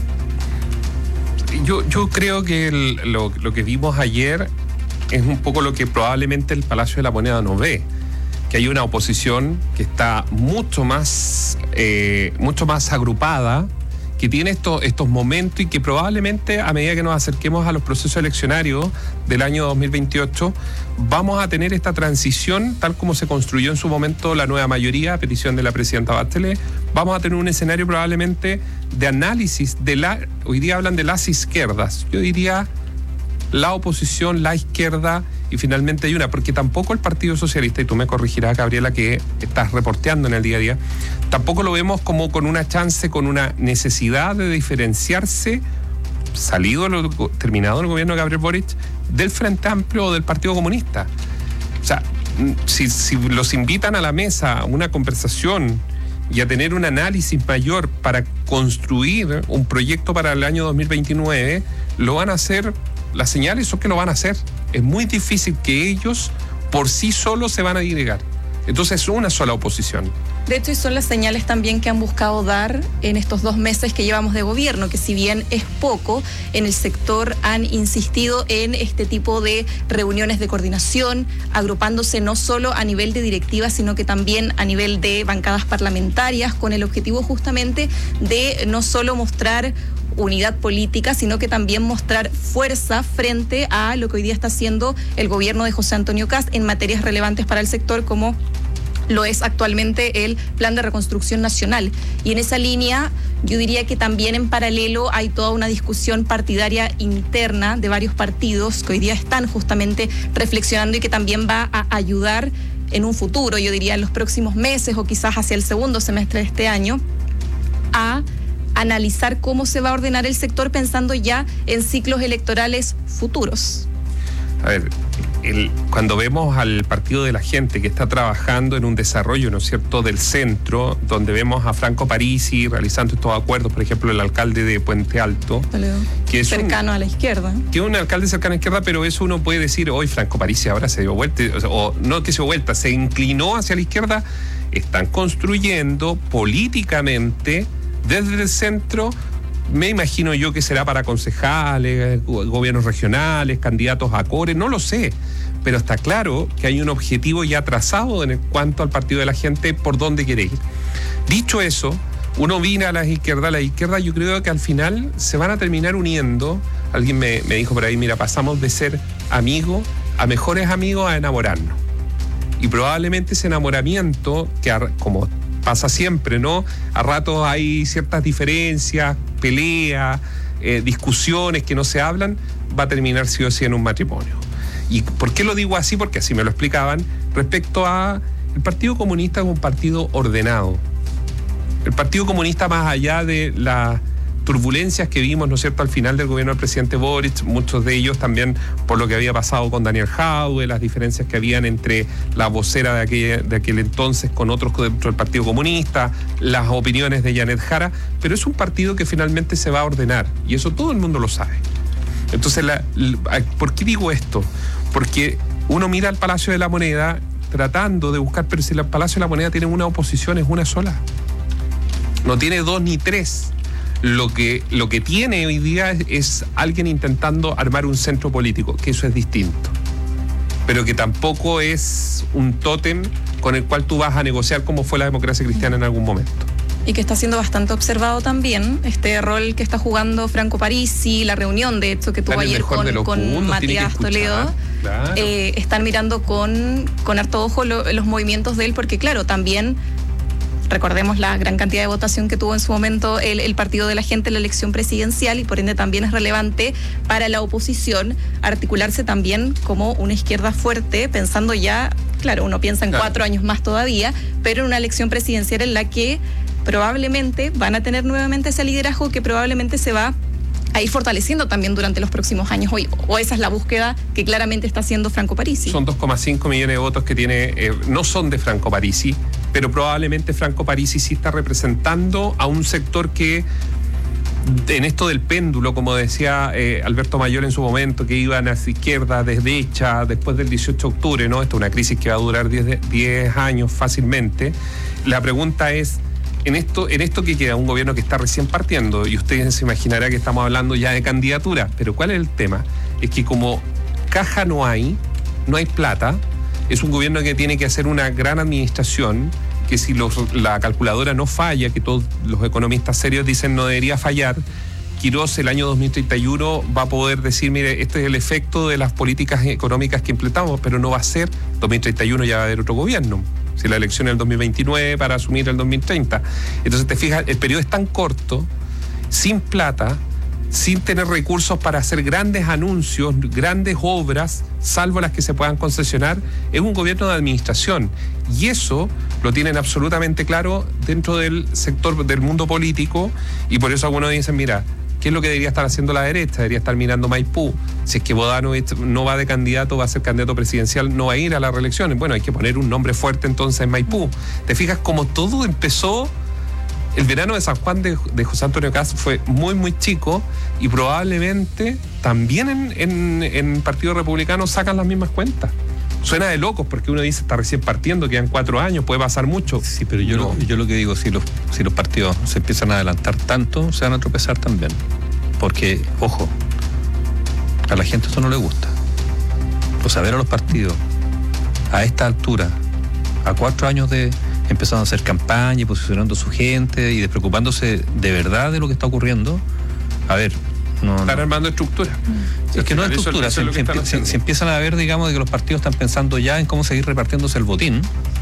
Speaker 6: Yo creo que lo que vimos ayer es un poco lo que probablemente el Palacio de la Moneda no ve, que hay una oposición que está mucho más agrupada, que tiene estos momentos y que probablemente a medida que nos acerquemos a los procesos eleccionarios del año 2028 vamos a tener esta transición tal como se construyó en su momento la nueva mayoría a petición de la presidenta Bachelet. Vamos a tener un escenario probablemente de análisis hoy día hablan de las izquierdas, yo diría la oposición, la izquierda y finalmente hay porque tampoco el Partido Socialista, y tú me corregirás, Gabriela, que estás reporteando en el día a día, tampoco lo vemos como con una chance, con una necesidad de diferenciarse, terminado el gobierno de Gabriel Boric, del Frente Amplio o del Partido Comunista. O sea, si los invitan a la mesa a una conversación y a tener un análisis mayor para construir un proyecto para el año 2029, lo van a hacer. Las señales son que lo van a hacer. Es muy difícil que ellos por sí solos se van a disgregar. Entonces es una sola oposición.
Speaker 27: De hecho, y son las señales también que han buscado dar en estos 2 meses que llevamos de gobierno, que si bien es poco, en el sector han insistido en este tipo de reuniones de coordinación, agrupándose no solo a nivel de directiva, sino que también a nivel de bancadas parlamentarias, con el objetivo justamente de no solo mostrar unidad política, sino que también mostrar fuerza frente a lo que hoy día está haciendo el gobierno de José Antonio Kast en materias relevantes para el sector, como lo es actualmente el Plan de Reconstrucción Nacional. Y en esa línea, yo diría que también en paralelo hay toda una discusión partidaria interna de varios partidos que hoy día están justamente reflexionando y que también va a ayudar en un futuro, yo diría en los próximos meses o quizás hacia el segundo semestre de este año, a analizar cómo se va a ordenar el sector pensando ya en ciclos electorales futuros.
Speaker 6: A ver, cuando vemos al Partido de la Gente que está trabajando en un desarrollo, ¿no es cierto?, del centro, donde vemos a Franco Parisi realizando estos acuerdos, por ejemplo, el alcalde de Puente Alto, que es
Speaker 27: cercano a la izquierda.
Speaker 6: Que es un alcalde cercano a la izquierda, pero eso uno puede decir, hoy Franco Parisi ahora se dio vuelta, o no que se dio vuelta, se inclinó hacia la izquierda. Están construyendo políticamente desde el centro. Me imagino yo que será para concejales, gobiernos regionales, candidatos a core, no lo sé, pero está claro que hay un objetivo ya trazado en cuanto al Partido de la Gente por dónde quiere ir. Dicho eso, uno viene a la izquierda yo creo que al final se van a terminar uniendo. Alguien me dijo por ahí, mira, pasamos de ser amigos a mejores amigos a enamorarnos. Y probablemente ese enamoramiento, que como pasa siempre, ¿no? A ratos hay ciertas diferencias, peleas, discusiones que no se hablan, va a terminar sí o sí en un matrimonio. ¿Y por qué lo digo así? Porque así me lo explicaban. Respecto a el Partido Comunista es un partido ordenado. El Partido Comunista, más allá de las turbulencias que vimos, ¿no es cierto?, al final del gobierno del presidente Boric, muchos de ellos también por lo que había pasado con Daniel Jadwe, las diferencias que habían entre la vocera de aquel entonces con otros dentro del Partido Comunista, las opiniones de Janet Jara, pero es un partido que finalmente se va a ordenar, y eso todo el mundo lo sabe. Entonces, ¿por qué digo esto? Porque uno mira al Palacio de la Moneda tratando de buscar, pero si el Palacio de la Moneda tiene una oposición, es una sola. No tiene dos ni tres. Lo que tiene hoy día es alguien intentando armar un centro político, que eso es distinto. Pero que tampoco es un tótem con el cual tú vas a negociar como fue la democracia cristiana en algún momento.
Speaker 27: Y que está siendo bastante observado también, este rol que está jugando Franco Parisi, la reunión de hecho que tuvo ayer con Matías Toledo. Claro. Están mirando con harto ojo los movimientos de él, porque claro, también recordemos la gran cantidad de votación que tuvo en su momento el Partido de la Gente en la elección presidencial, y por ende también es relevante para la oposición articularse también como una izquierda fuerte, pensando ya, claro, uno piensa en 4 años más todavía, pero en una elección presidencial en la que probablemente van a tener nuevamente ese liderazgo que probablemente se va a ir fortaleciendo también durante los próximos años, o esa es la búsqueda que claramente está haciendo Franco Parisi.
Speaker 6: Son 2,5 millones de votos que tiene, no son de Franco Parisi, pero probablemente Franco Parisi sí está representando a un sector que, en esto del péndulo, como decía Alberto Mayor en su momento, que iban hacia izquierda, derecha, después del 18 de octubre, ¿no? Esta es una crisis que va a durar 10 años fácilmente. La pregunta es, en esto que queda un gobierno que está recién partiendo, y ustedes se imaginarán que estamos hablando ya de candidatura, pero ¿cuál es el tema? Es que como caja no hay plata, es un gobierno que tiene que hacer una gran administración, que si la calculadora no falla, que todos los economistas serios dicen no debería fallar, Quirós el año 2031 va a poder decir, mire, este es el efecto de las políticas económicas que implementamos, pero no va a ser, 2031 ya va a haber otro gobierno. Si la elección es el 2029 para asumir el 2030. Entonces te fijas, el periodo es tan corto, sin plata, sin tener recursos para hacer grandes anuncios, grandes obras, salvo las que se puedan concesionar, es un gobierno de administración. Y eso lo tienen absolutamente claro dentro del sector del mundo político, y por eso algunos dicen, mira, ¿qué es lo que debería estar haciendo la derecha? Debería estar mirando Maipú. Si es que Bodanovich no va de candidato, va a ser candidato presidencial, no va a ir a la reelección. Bueno, hay que poner un nombre fuerte entonces en Maipú. ¿Te fijas cómo todo empezó? El verano de San Juan de José Antonio Kast fue muy, muy chico, y probablemente también en Partido Republicano sacan las mismas cuentas. Suena de locos porque uno dice, está recién partiendo, quedan 4 años, puede pasar mucho.
Speaker 1: Sí, pero yo lo que digo, si los partidos se empiezan a adelantar tanto, se van a tropezar también. Porque, ojo, a la gente esto no le gusta. Pues a ver a los partidos a esta altura, a 4 años de empezando a hacer campaña y posicionando a su gente y despreocupándose de verdad de lo que está ocurriendo, a ver,
Speaker 6: están armando estructura.
Speaker 1: Es que no es estructura, si empiezan a ver, digamos, de que los partidos están pensando ya en cómo seguir repartiéndose el botín,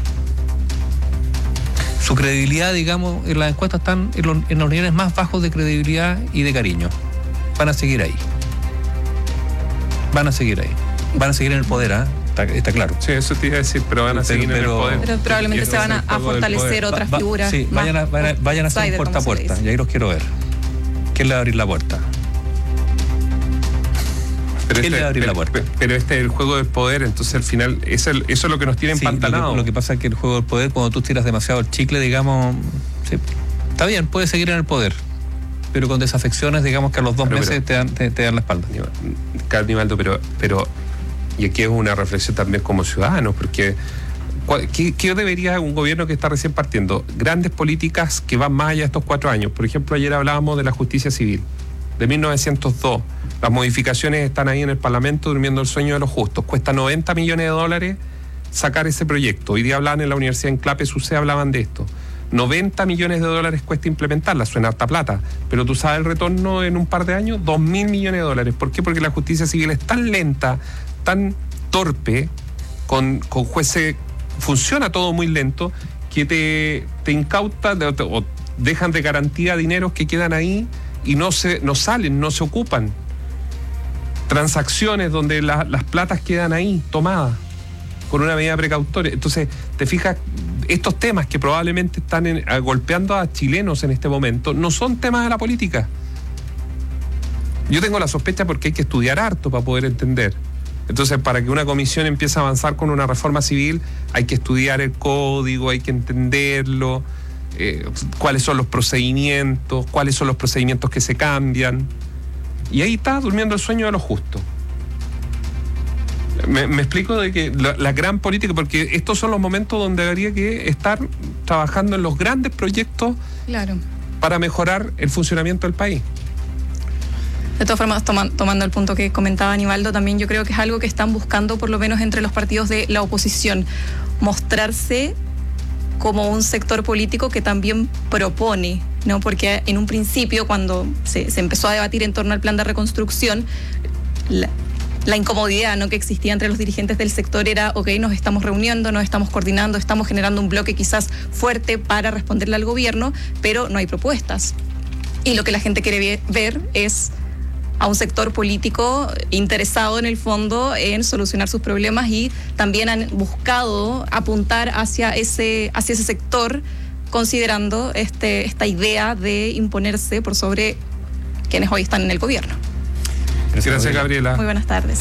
Speaker 1: su credibilidad, digamos, en las encuestas están en los niveles más bajos de credibilidad y de cariño. Van a seguir ahí. Van a seguir en el poder, está claro.
Speaker 6: Sí, eso te iba a decir, pero van a seguir en el poder.
Speaker 27: Pero probablemente se van a fortalecer otras figuras.
Speaker 1: Sí, vayan a hacer puerta a puerta, y ahí los quiero ver. ¿Quién le va a abrir la puerta? Él le va a abrir la puerta.
Speaker 6: Pero este es el juego del poder, entonces al final eso es lo que nos tiene empantanados.
Speaker 1: Lo que pasa es que el juego del poder, cuando tú tiras demasiado el chicle, digamos, sí, está bien, puedes seguir en el poder, pero con desafecciones, digamos que a los 2 meses te dan la espalda.
Speaker 6: Nivaldo, pero y aquí es una reflexión también como ciudadanos, porque ¿qué debería un gobierno que está recién partiendo? Grandes políticas que van más allá de estos 4 años. Por ejemplo, ayer hablábamos de la justicia civil, de 1902. Las modificaciones están ahí en el Parlamento durmiendo el sueño de los justos. Cuesta $90 millones sacar ese proyecto. Hoy día hablaban en la Universidad en Clape, SUCE, hablaban de esto. $90 millones cuesta implementarla, suena harta plata, pero tú sabes el retorno en un par de años, $2.000 millones. ¿Por qué? Porque la justicia civil es tan lenta, tan torpe, con jueces, funciona todo muy lento, que te incauta o dejan de garantía dineros que quedan ahí y no salen, no se ocupan. Transacciones donde las platas quedan ahí, tomadas, con una medida precautoria. Entonces, te fijas, estos temas que probablemente están golpeando a chilenos en este momento, no son temas de la política. Yo tengo la sospecha porque hay que estudiar harto para poder entender. Entonces, para que una comisión empiece a avanzar con una reforma civil, hay que estudiar el código, hay que entenderlo, cuáles son los procedimientos que se cambian. Y ahí está durmiendo el sueño de los justos. Me explico de que la gran política, porque estos son los momentos donde debería que estar trabajando en los grandes proyectos,
Speaker 27: claro,
Speaker 6: para mejorar el funcionamiento del país.
Speaker 27: De todas formas, tomando el punto que comentaba Nivaldo, también yo creo que es algo que están buscando, por lo menos entre los partidos de la oposición, mostrarse como un sector político que también propone, ¿no? Porque en un principio, cuando se empezó a debatir en torno al plan de reconstrucción, la incomodidad, ¿no?, que existía entre los dirigentes del sector era, ok, nos estamos reuniendo, nos estamos coordinando, estamos generando un bloque quizás fuerte para responderle al gobierno, pero no hay propuestas. Y lo que la gente quiere ver es a un sector político interesado en el fondo en solucionar sus problemas, y también han buscado apuntar hacia ese sector, considerando esta idea de imponerse por sobre quienes hoy están en el gobierno.
Speaker 6: Gracias, Gabriela.
Speaker 27: Muy buenas tardes.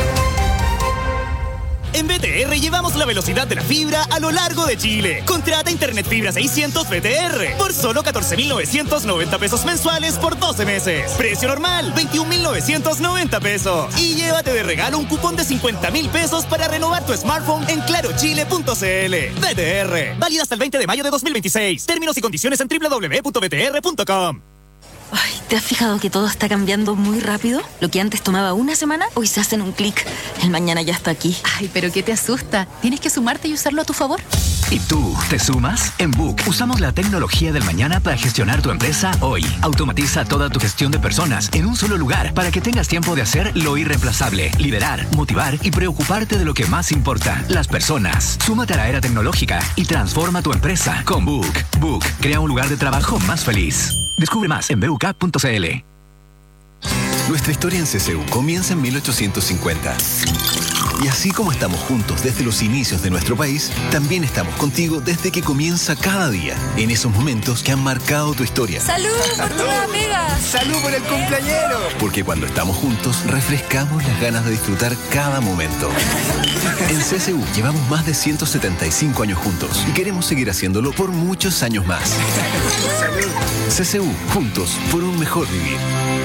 Speaker 13: En BTR llevamos la velocidad de la fibra a lo largo de Chile. Contrata Internet Fibra 600 BTR por solo 14.990 pesos mensuales por 12 meses. Precio normal, 21.990 pesos. Y llévate de regalo un cupón de 50.000 pesos para renovar tu smartphone en clarochile.cl. BTR, válida hasta el 20 de mayo de 2026. Términos y condiciones en www.btr.com.
Speaker 16: Ay, ¿te has fijado que todo está cambiando muy rápido? Lo que antes tomaba una semana, hoy se hace en un clic. El mañana ya está aquí.
Speaker 17: Ay, pero ¿qué te asusta? Tienes que sumarte y usarlo a tu favor.
Speaker 26: ¿Y tú, te sumas? En Book usamos la tecnología del mañana para gestionar tu empresa hoy. Automatiza toda tu gestión de personas en un solo lugar para que tengas tiempo de hacer lo irreemplazable, liderar, motivar y preocuparte de lo que más importa, las personas. Súmate a la era tecnológica y transforma tu empresa con Book. Book crea un lugar de trabajo más feliz. Descubre más en buk.cl.
Speaker 18: Nuestra historia en CCU comienza en 1850. Y así como estamos juntos desde los inicios de nuestro país, también estamos contigo desde que comienza cada día, en esos momentos que han marcado tu historia.
Speaker 16: ¡Salud por tu nueva pega!
Speaker 18: ¡Salud por el cumpleañero! Porque cuando estamos juntos, refrescamos las ganas de disfrutar cada momento. En CCU llevamos más de 175 años juntos y queremos seguir haciéndolo por muchos años más. ¡Salud! CCU, juntos por un mejor vivir.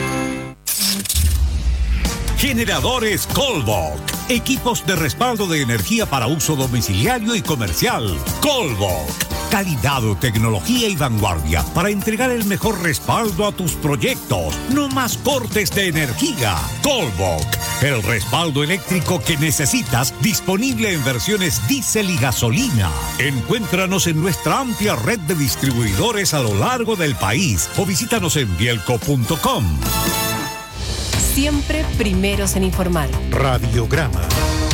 Speaker 14: Generadores Colbok. Equipos de respaldo de energía para uso domiciliario y comercial. Colbok. Calidad, tecnología y vanguardia para entregar el mejor respaldo a tus proyectos. No más cortes de energía. Colbok. El respaldo eléctrico que necesitas, disponible en versiones diésel y gasolina. Encuéntranos en nuestra amplia red de distribuidores a lo largo del país o visítanos en bielco.com.
Speaker 3: Siempre primeros en informar.
Speaker 14: Radiograma.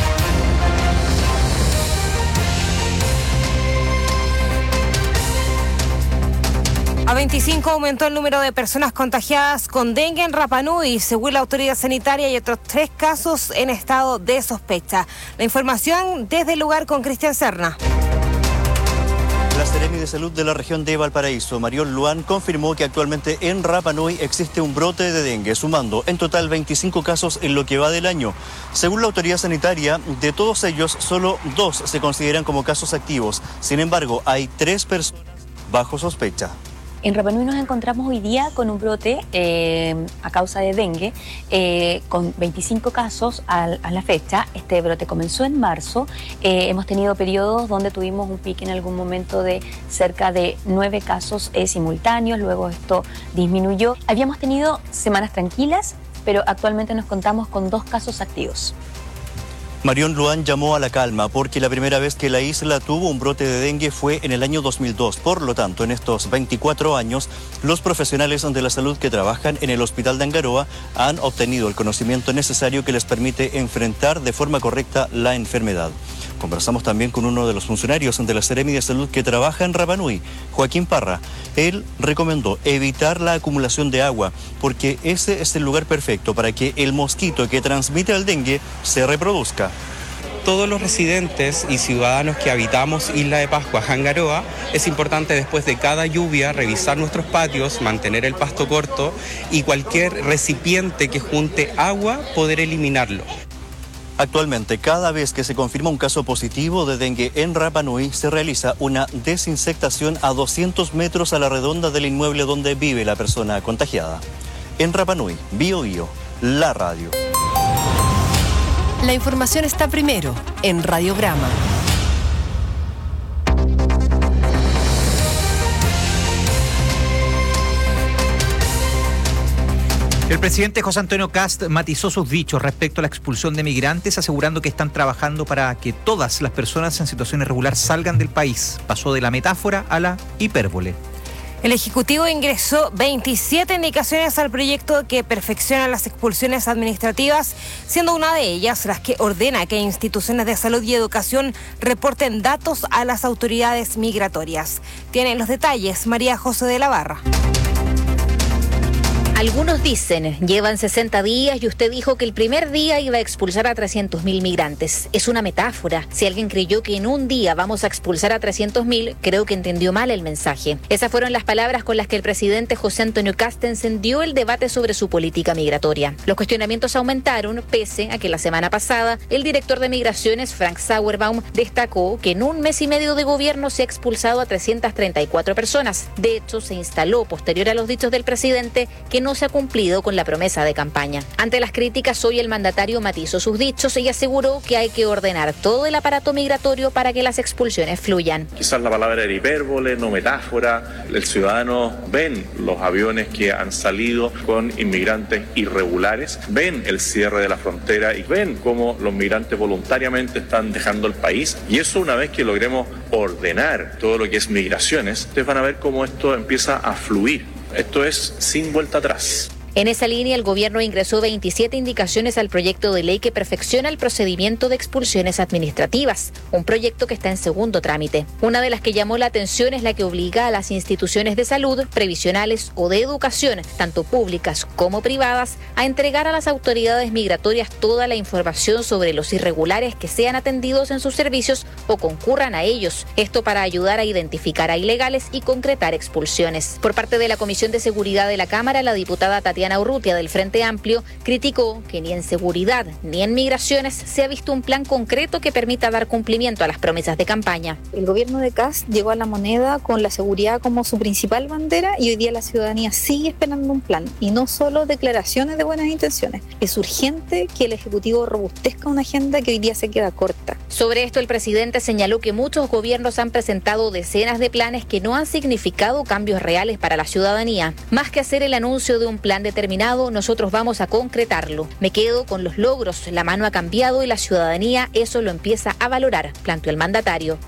Speaker 5: A 25 aumentó el número de personas contagiadas con dengue en Rapa Nui. Según la autoridad sanitaria, hay otros 3 casos en estado de sospecha. La información desde el lugar con Cristian Serna.
Speaker 2: La
Speaker 7: Seremi de Salud de la región de Valparaíso, Marión Luán, confirmó que actualmente en Rapa Nui existe un brote de dengue, sumando en total 25 casos en lo que va del año. Según la autoridad sanitaria, de todos ellos, solo 2 se consideran como casos activos. Sin embargo, hay 3 personas bajo sospecha.
Speaker 8: En Rapa Nui nos encontramos hoy día con un brote a causa de dengue, con 25 casos a la fecha. Este brote comenzó en marzo. Hemos tenido periodos donde tuvimos un pico en algún momento de cerca de 9 casos simultáneos, luego esto disminuyó. Habíamos tenido semanas tranquilas, pero actualmente nos contamos con 2 casos activos.
Speaker 7: Marión Luán llamó a la calma porque la primera vez que la isla tuvo un brote de dengue fue en el año 2002. Por lo tanto, en estos 24 años, los profesionales de la salud que trabajan en el hospital de Angaroa han obtenido el conocimiento necesario que les permite enfrentar de forma correcta la enfermedad. Conversamos también con uno de los funcionarios de la Seremi de Salud que trabaja en Rapa Nui, Joaquín Parra. Él recomendó evitar la acumulación de agua porque ese es el lugar perfecto para que el mosquito que transmite el dengue se reproduzca.
Speaker 19: Todos los residentes y ciudadanos que habitamos Isla de Pascua, Angaroa, es importante después de cada lluvia revisar nuestros patios, mantener el pasto corto y cualquier recipiente que junte agua poder eliminarlo.
Speaker 7: Actualmente, cada vez que se confirma un caso positivo de dengue en Rapa Nui, se realiza una desinsectación a 200 metros a la redonda del inmueble donde vive la persona contagiada. En Rapa Nui, Bio Bio, la radio.
Speaker 3: La información está primero en Radiograma.
Speaker 2: El presidente José Antonio Kast matizó sus dichos respecto a la expulsión de migrantes, asegurando que están trabajando para que todas las personas en situación irregular salgan del país. Pasó de la metáfora a la hipérbole.
Speaker 5: El Ejecutivo ingresó 27 indicaciones al proyecto que perfecciona las expulsiones administrativas, siendo una de ellas las que ordena que instituciones de salud y educación reporten datos a las autoridades migratorias. Tienen los detalles María José de la Barra.
Speaker 20: Algunos dicen, llevan 60 días y usted dijo que el primer día iba a expulsar a 300.000 migrantes. Es una metáfora. Si alguien creyó que en un día vamos a expulsar a 300.000, creo que entendió mal el mensaje. Esas fueron las palabras con las que el presidente José Antonio Kast encendió el debate sobre su política migratoria. Los cuestionamientos aumentaron, pese a que la semana pasada el director de Migraciones, Frank Sauerbaum, destacó que en un mes y medio de gobierno se ha expulsado a 334 personas. De hecho, se instaló, posterior a los dichos del presidente, que no se ha cumplido con la promesa de campaña. Ante las críticas, hoy el mandatario matizó sus dichos y aseguró que hay que ordenar todo el aparato migratorio para que las expulsiones fluyan.
Speaker 21: Quizás la palabra era hipérbole, no metáfora. El ciudadano ven los aviones que han salido con inmigrantes irregulares, ven el cierre de la frontera y ven cómo los migrantes voluntariamente están dejando el país. Y eso, una vez que logremos ordenar todo lo que es migraciones, ustedes van a ver cómo esto empieza a fluir. Esto es sin vuelta atrás.
Speaker 20: En esa línea, el gobierno ingresó 27 indicaciones al proyecto de ley que perfecciona el procedimiento de expulsiones administrativas, un proyecto que está en segundo trámite. Una de las que llamó la atención es la que obliga a las instituciones de salud, previsionales o de educación, tanto públicas como privadas, a entregar a las autoridades migratorias toda la información sobre los irregulares que sean atendidos en sus servicios o concurran a ellos. Esto para ayudar a identificar a ilegales y concretar expulsiones. Por parte de la Comisión de Seguridad de la Cámara, la diputada Tatiana Urrutia del Frente Amplio criticó que ni en seguridad ni en migraciones se ha visto un plan concreto que permita dar cumplimiento a las promesas de campaña.
Speaker 22: El gobierno de Kast llegó a la moneda con la seguridad como su principal bandera y hoy día la ciudadanía sigue esperando un plan y no solo declaraciones de buenas intenciones. Es urgente que el Ejecutivo robustezca una agenda que hoy día se queda corta.
Speaker 20: Sobre esto, el presidente señaló que muchos gobiernos han presentado decenas de planes que no han significado cambios reales para la ciudadanía. Más que hacer el anuncio de un plan determinado, nosotros vamos a concretarlo. Me quedo con los logros, la mano ha cambiado y la ciudadanía eso lo empieza a valorar, planteó el mandatario.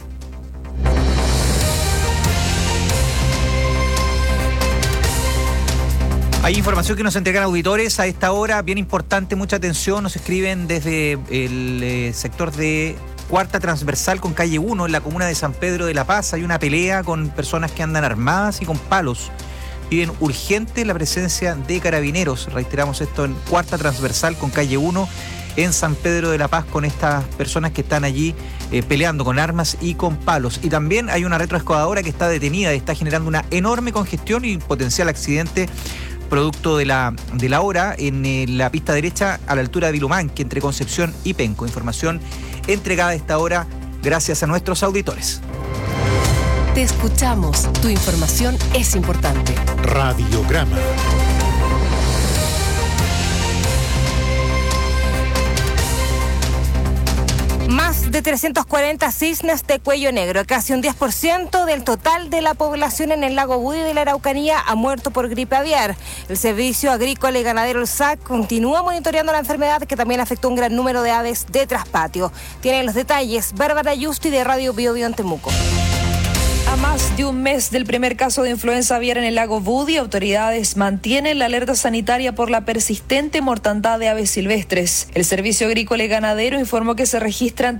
Speaker 2: Hay información que nos entregan auditores a esta hora, bien importante, mucha atención. Nos escriben desde el sector de Cuarta Transversal con calle 1 en la comuna de San Pedro de la Paz. Hay una pelea con personas que andan armadas y con palos. piden urgente la presencia de carabineros. Reiteramos esto en cuarta transversal con calle 1 en San Pedro de la Paz, con estas personas que están allí peleando con armas y con palos. Y también hay una retroexcavadora que está detenida y está generando una enorme congestión y potencial accidente producto de la hora en la pista derecha a la altura de Vilumanque, entre Concepción y Penco. Información entregada a esta hora gracias a nuestros auditores.
Speaker 3: Te escuchamos. Tu información es importante.
Speaker 4: Radiograma.
Speaker 5: Más de 340 cisnes de cuello negro, casi un 10% del total de la población en el lago Budi de la Araucanía ha muerto por gripe aviar. El Servicio Agrícola y Ganadero, el SAC, continúa monitoreando la enfermedad que también afectó a un gran número de aves de traspatio. Tienen los detalles Bárbara Yusti de Radio Bio Bio en Temuco.
Speaker 11: A más de un mes del primer caso de influenza aviar en el lago Budi, autoridades mantienen la alerta sanitaria por la persistente mortandad de aves silvestres. El Servicio Agrícola y Ganadero informó que se registran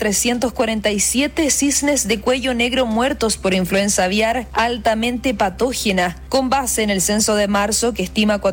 Speaker 11: 347 cisnes de cuello negro muertos por influenza aviar altamente patógena. Con base en el censo de marzo, que estima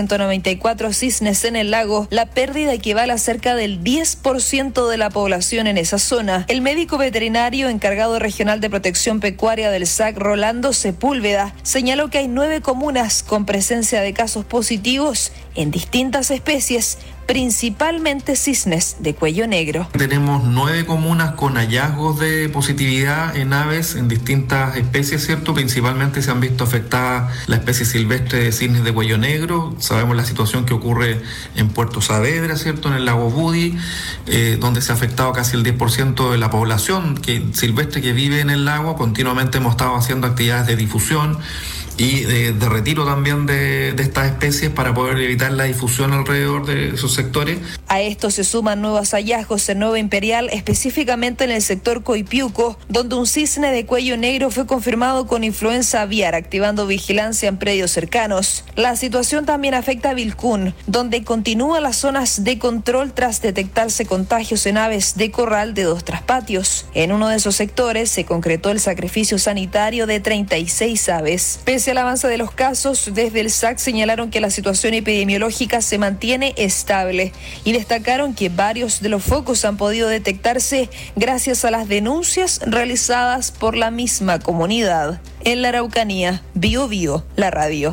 Speaker 11: 4.194 cisnes en el lago, la pérdida equivale a cerca del 10% de la población en esa zona. El médico veterinario encargado regional de protección pecuaria del SAC, Rolando Sepúlveda, señaló que hay 9 comunas con presencia de casos positivos en distintas especies, principalmente cisnes de cuello negro.
Speaker 12: Tenemos 9 comunas con hallazgos de positividad en aves en distintas especies, ¿cierto? Principalmente se han visto afectadas la especie silvestre de cisnes de cuello negro. Sabemos la situación que ocurre en Puerto Saavedra, ¿cierto? En el lago Budi, donde se ha afectado casi el 10% de la población silvestre que vive en el lago. Continuamente hemos estado haciendo actividades de difusión y de retiro también de estas especies para poder evitar la difusión alrededor de esos sectores.
Speaker 11: A esto se suman nuevos hallazgos en Nueva Imperial, específicamente en el sector Coipiuco, donde un cisne de cuello negro fue confirmado con influenza aviar, activando vigilancia en predios cercanos. La situación también afecta a Vilcún, donde continúan las zonas de control tras detectarse contagios en aves de corral de 2 traspatios. En uno de esos sectores se concretó el sacrificio sanitario de 36 aves. Pese al avance de los casos, desde el SAC señalaron que la situación epidemiológica se mantiene estable y destacaron que varios de los focos han podido detectarse gracias a las denuncias realizadas por la misma comunidad. En la Araucanía, Bio Bio, la radio.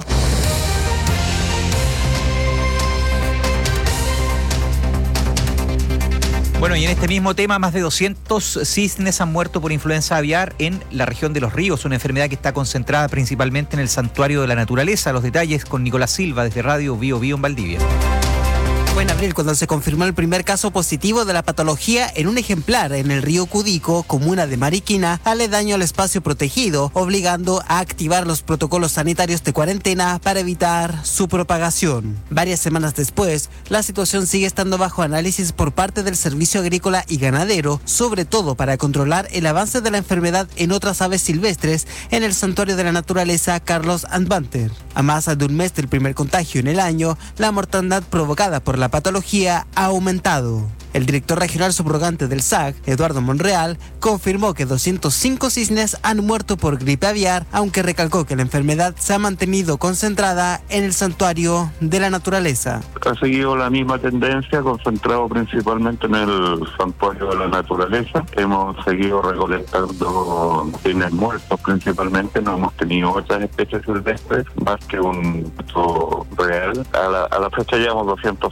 Speaker 2: Bueno, y en este mismo tema, más de 200 cisnes han muerto por influenza aviar en la región de Los Ríos, una enfermedad que está concentrada principalmente en el Santuario de la Naturaleza. Los detalles con Nicolás Silva desde Radio Bio Bio en Valdivia.
Speaker 15: Fue en abril cuando se confirmó el primer caso positivo de la patología en un ejemplar en el río Cudico, comuna de Mariquina, aledaño al espacio protegido, obligando a activar los protocolos sanitarios de cuarentena para evitar su propagación. Varias semanas después, la situación sigue estando bajo análisis por parte del Servicio Agrícola y Ganadero, sobre todo para controlar el avance de la enfermedad en otras aves silvestres en el Santuario de la Naturaleza Carlos Andbanter. A más de un mes del primer contagio en el año, la mortandad provocada por la patología ha aumentado. El director regional subrogante del SAC, Eduardo Monreal, confirmó que 205 cisnes han muerto por gripe aviar, aunque recalcó que la enfermedad se ha mantenido concentrada en el Santuario de la Naturaleza.
Speaker 23: Ha seguido la misma tendencia, concentrado principalmente en el Santuario de la Naturaleza. Hemos seguido recolectando cisnes muertos principalmente, no hemos tenido otras especies silvestres más que un dato real. A la fecha llevamos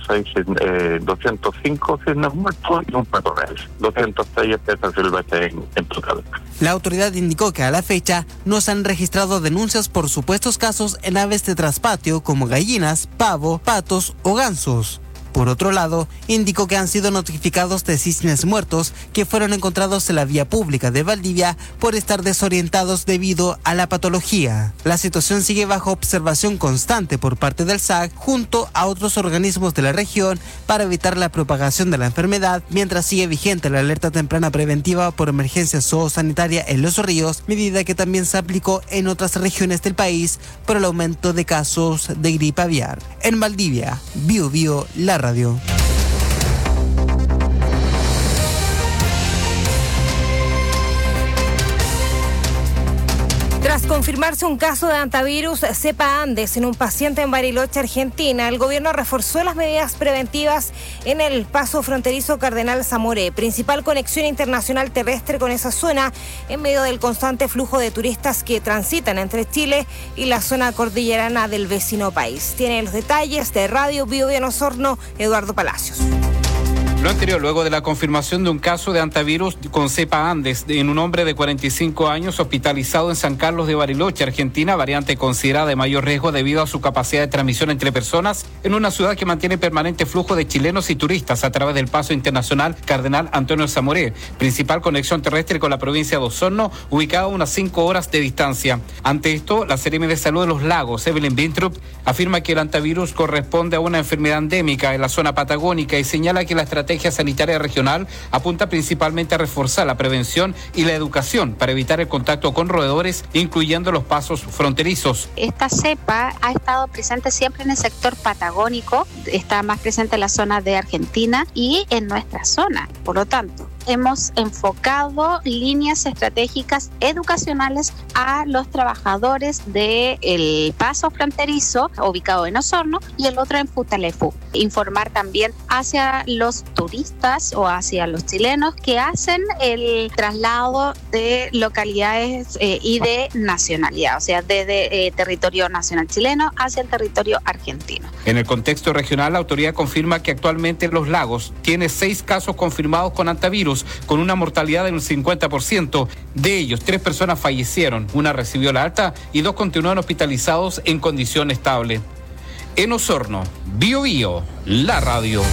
Speaker 23: 205 cisnes muertos y un pato real. 206 especies silvestres en total.
Speaker 15: La autoridad indicó que a la fecha no se han registrado denuncias por supuestos casos en aves de traspatio como gallinas, pavo, patos o gansos. Por otro lado, indicó que han sido notificados de cisnes muertos que fueron encontrados en la vía pública de Valdivia por estar desorientados debido a la patología. La situación sigue bajo observación constante por parte del SAC junto a otros organismos de la región para evitar la propagación de la enfermedad, mientras sigue vigente la alerta temprana preventiva por emergencia zoosanitaria en Los Ríos, medida que también se aplicó en otras regiones del país por el aumento de casos de gripe aviar. En Valdivia, Bio Bio, la radio.
Speaker 5: Tras confirmarse un caso de antivirus cepa Andes en un paciente en Bariloche, Argentina, el gobierno reforzó las medidas preventivas en el paso fronterizo Cardenal Zamoré, principal conexión internacional terrestre con esa zona, en medio del constante flujo de turistas que transitan entre Chile y la zona cordillerana del vecino país. Tiene los detalles de Radio Bio Bio en Osorno, Eduardo Palacios.
Speaker 1: Lo anterior, luego de la confirmación de un caso de antivirus con cepa Andes en un hombre de 45 años hospitalizado en San Carlos de Bariloche, Argentina, variante considerada de mayor riesgo debido a su capacidad de transmisión entre personas en una ciudad que mantiene permanente flujo de chilenos y turistas a través del paso internacional Cardenal Antonio Zamoré, principal conexión terrestre con la provincia de Osorno, ubicada a unas 5 horas de distancia. Ante esto, la Seremi de Salud de los Lagos, Evelyn Bintrup, afirma que el antivirus corresponde a una enfermedad endémica en la zona patagónica y señala que la estrategia sanitaria regional apunta principalmente a reforzar la prevención y la educación para evitar el contacto con roedores, incluyendo los pasos fronterizos.
Speaker 4: Esta cepa ha estado presente siempre en el sector patagónico, está más presente en la zona de Argentina y en nuestra zona. Por lo tanto, hemos enfocado líneas estratégicas educacionales a los trabajadores del paso fronterizo ubicado en Osorno y el otro en Futaleufú. Informar también hacia los turistas o hacia los chilenos que hacen el traslado de localidades y de nacionalidad, o sea, desde territorio nacional chileno hacia el territorio argentino.
Speaker 1: En el contexto regional, la autoridad confirma que actualmente Los Lagos tiene 6 casos confirmados con antivirus, con una mortalidad del 50%. De ellos, 3 personas fallecieron, una recibió la alta y 2 continúan hospitalizados en condición estable. En Osorno, Bio Bio, la radio.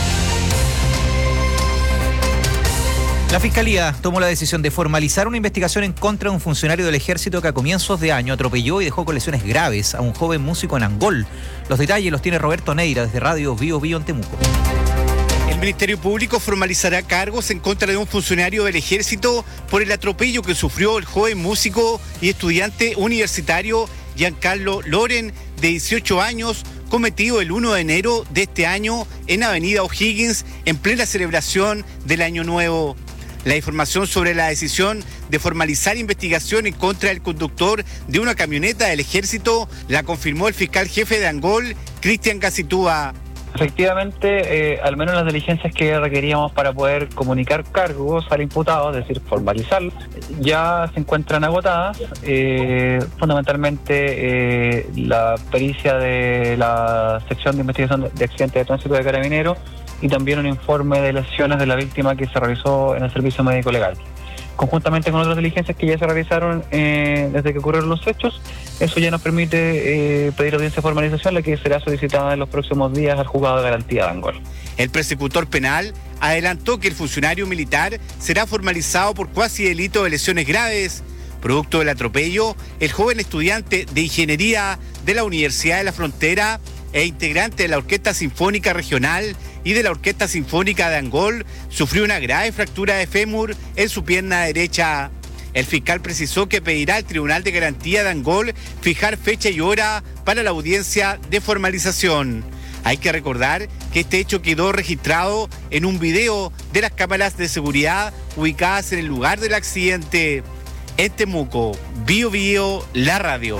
Speaker 2: La Fiscalía tomó la decisión de formalizar una investigación en contra de un funcionario del Ejército que a comienzos de año atropelló y dejó con lesiones graves a un joven músico en Angol. Los detalles los tiene Roberto Neira desde Radio Bio Bio en Temuco.
Speaker 6: El Ministerio Público formalizará cargos en contra de un funcionario del Ejército por el atropello que sufrió el joven músico y estudiante universitario Giancarlo Loren, de 18 años, cometido el 1 de enero de este año en Avenida O'Higgins, en plena celebración del Año Nuevo. La información sobre la decisión de formalizar investigación en contra del conductor de una camioneta del Ejército la confirmó el fiscal jefe de Angol, Cristian Gacitúa.
Speaker 9: Efectivamente, al menos las diligencias que requeríamos para poder comunicar cargos al imputado, es decir, formalizarlos, ya se encuentran agotadas. Fundamentalmente, la pericia de la sección de investigación de accidentes de tránsito de Carabineros y también un informe de lesiones de la víctima que se realizó en el servicio médico legal. Conjuntamente con otras diligencias que ya se realizaron desde que ocurrieron los hechos, eso ya nos permite pedir audiencia de formalización, la que será solicitada en los próximos días al juzgado de garantía de Angol.
Speaker 6: El persecutor penal adelantó que el funcionario militar será formalizado por cuasi delito de lesiones graves. Producto del atropello, el joven estudiante de ingeniería de la Universidad de la Frontera e integrante de la Orquesta Sinfónica Regional y de la Orquesta Sinfónica de Angol sufrió una grave fractura de fémur en su pierna derecha. El fiscal precisó que pedirá al Tribunal de Garantía de Angol fijar fecha y hora para la audiencia de formalización. Hay que recordar que este hecho quedó registrado en un video de las cámaras de seguridad ubicadas en el lugar del accidente. En Temuco, Bio Bio, la radio.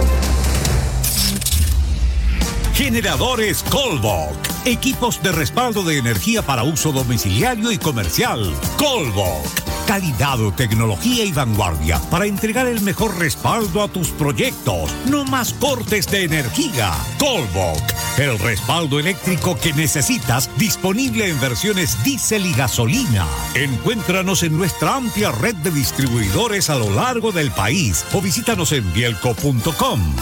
Speaker 10: Generadores Colbok. Equipos de respaldo de energía para uso domiciliario y comercial. Colbok. Calidad, tecnología y vanguardia para entregar el mejor respaldo a tus proyectos. No más cortes de energía. Colbok. El respaldo eléctrico que necesitas, disponible en versiones diésel y gasolina. Encuéntranos en nuestra amplia red de distribuidores a lo largo del país o visítanos en bielco.com.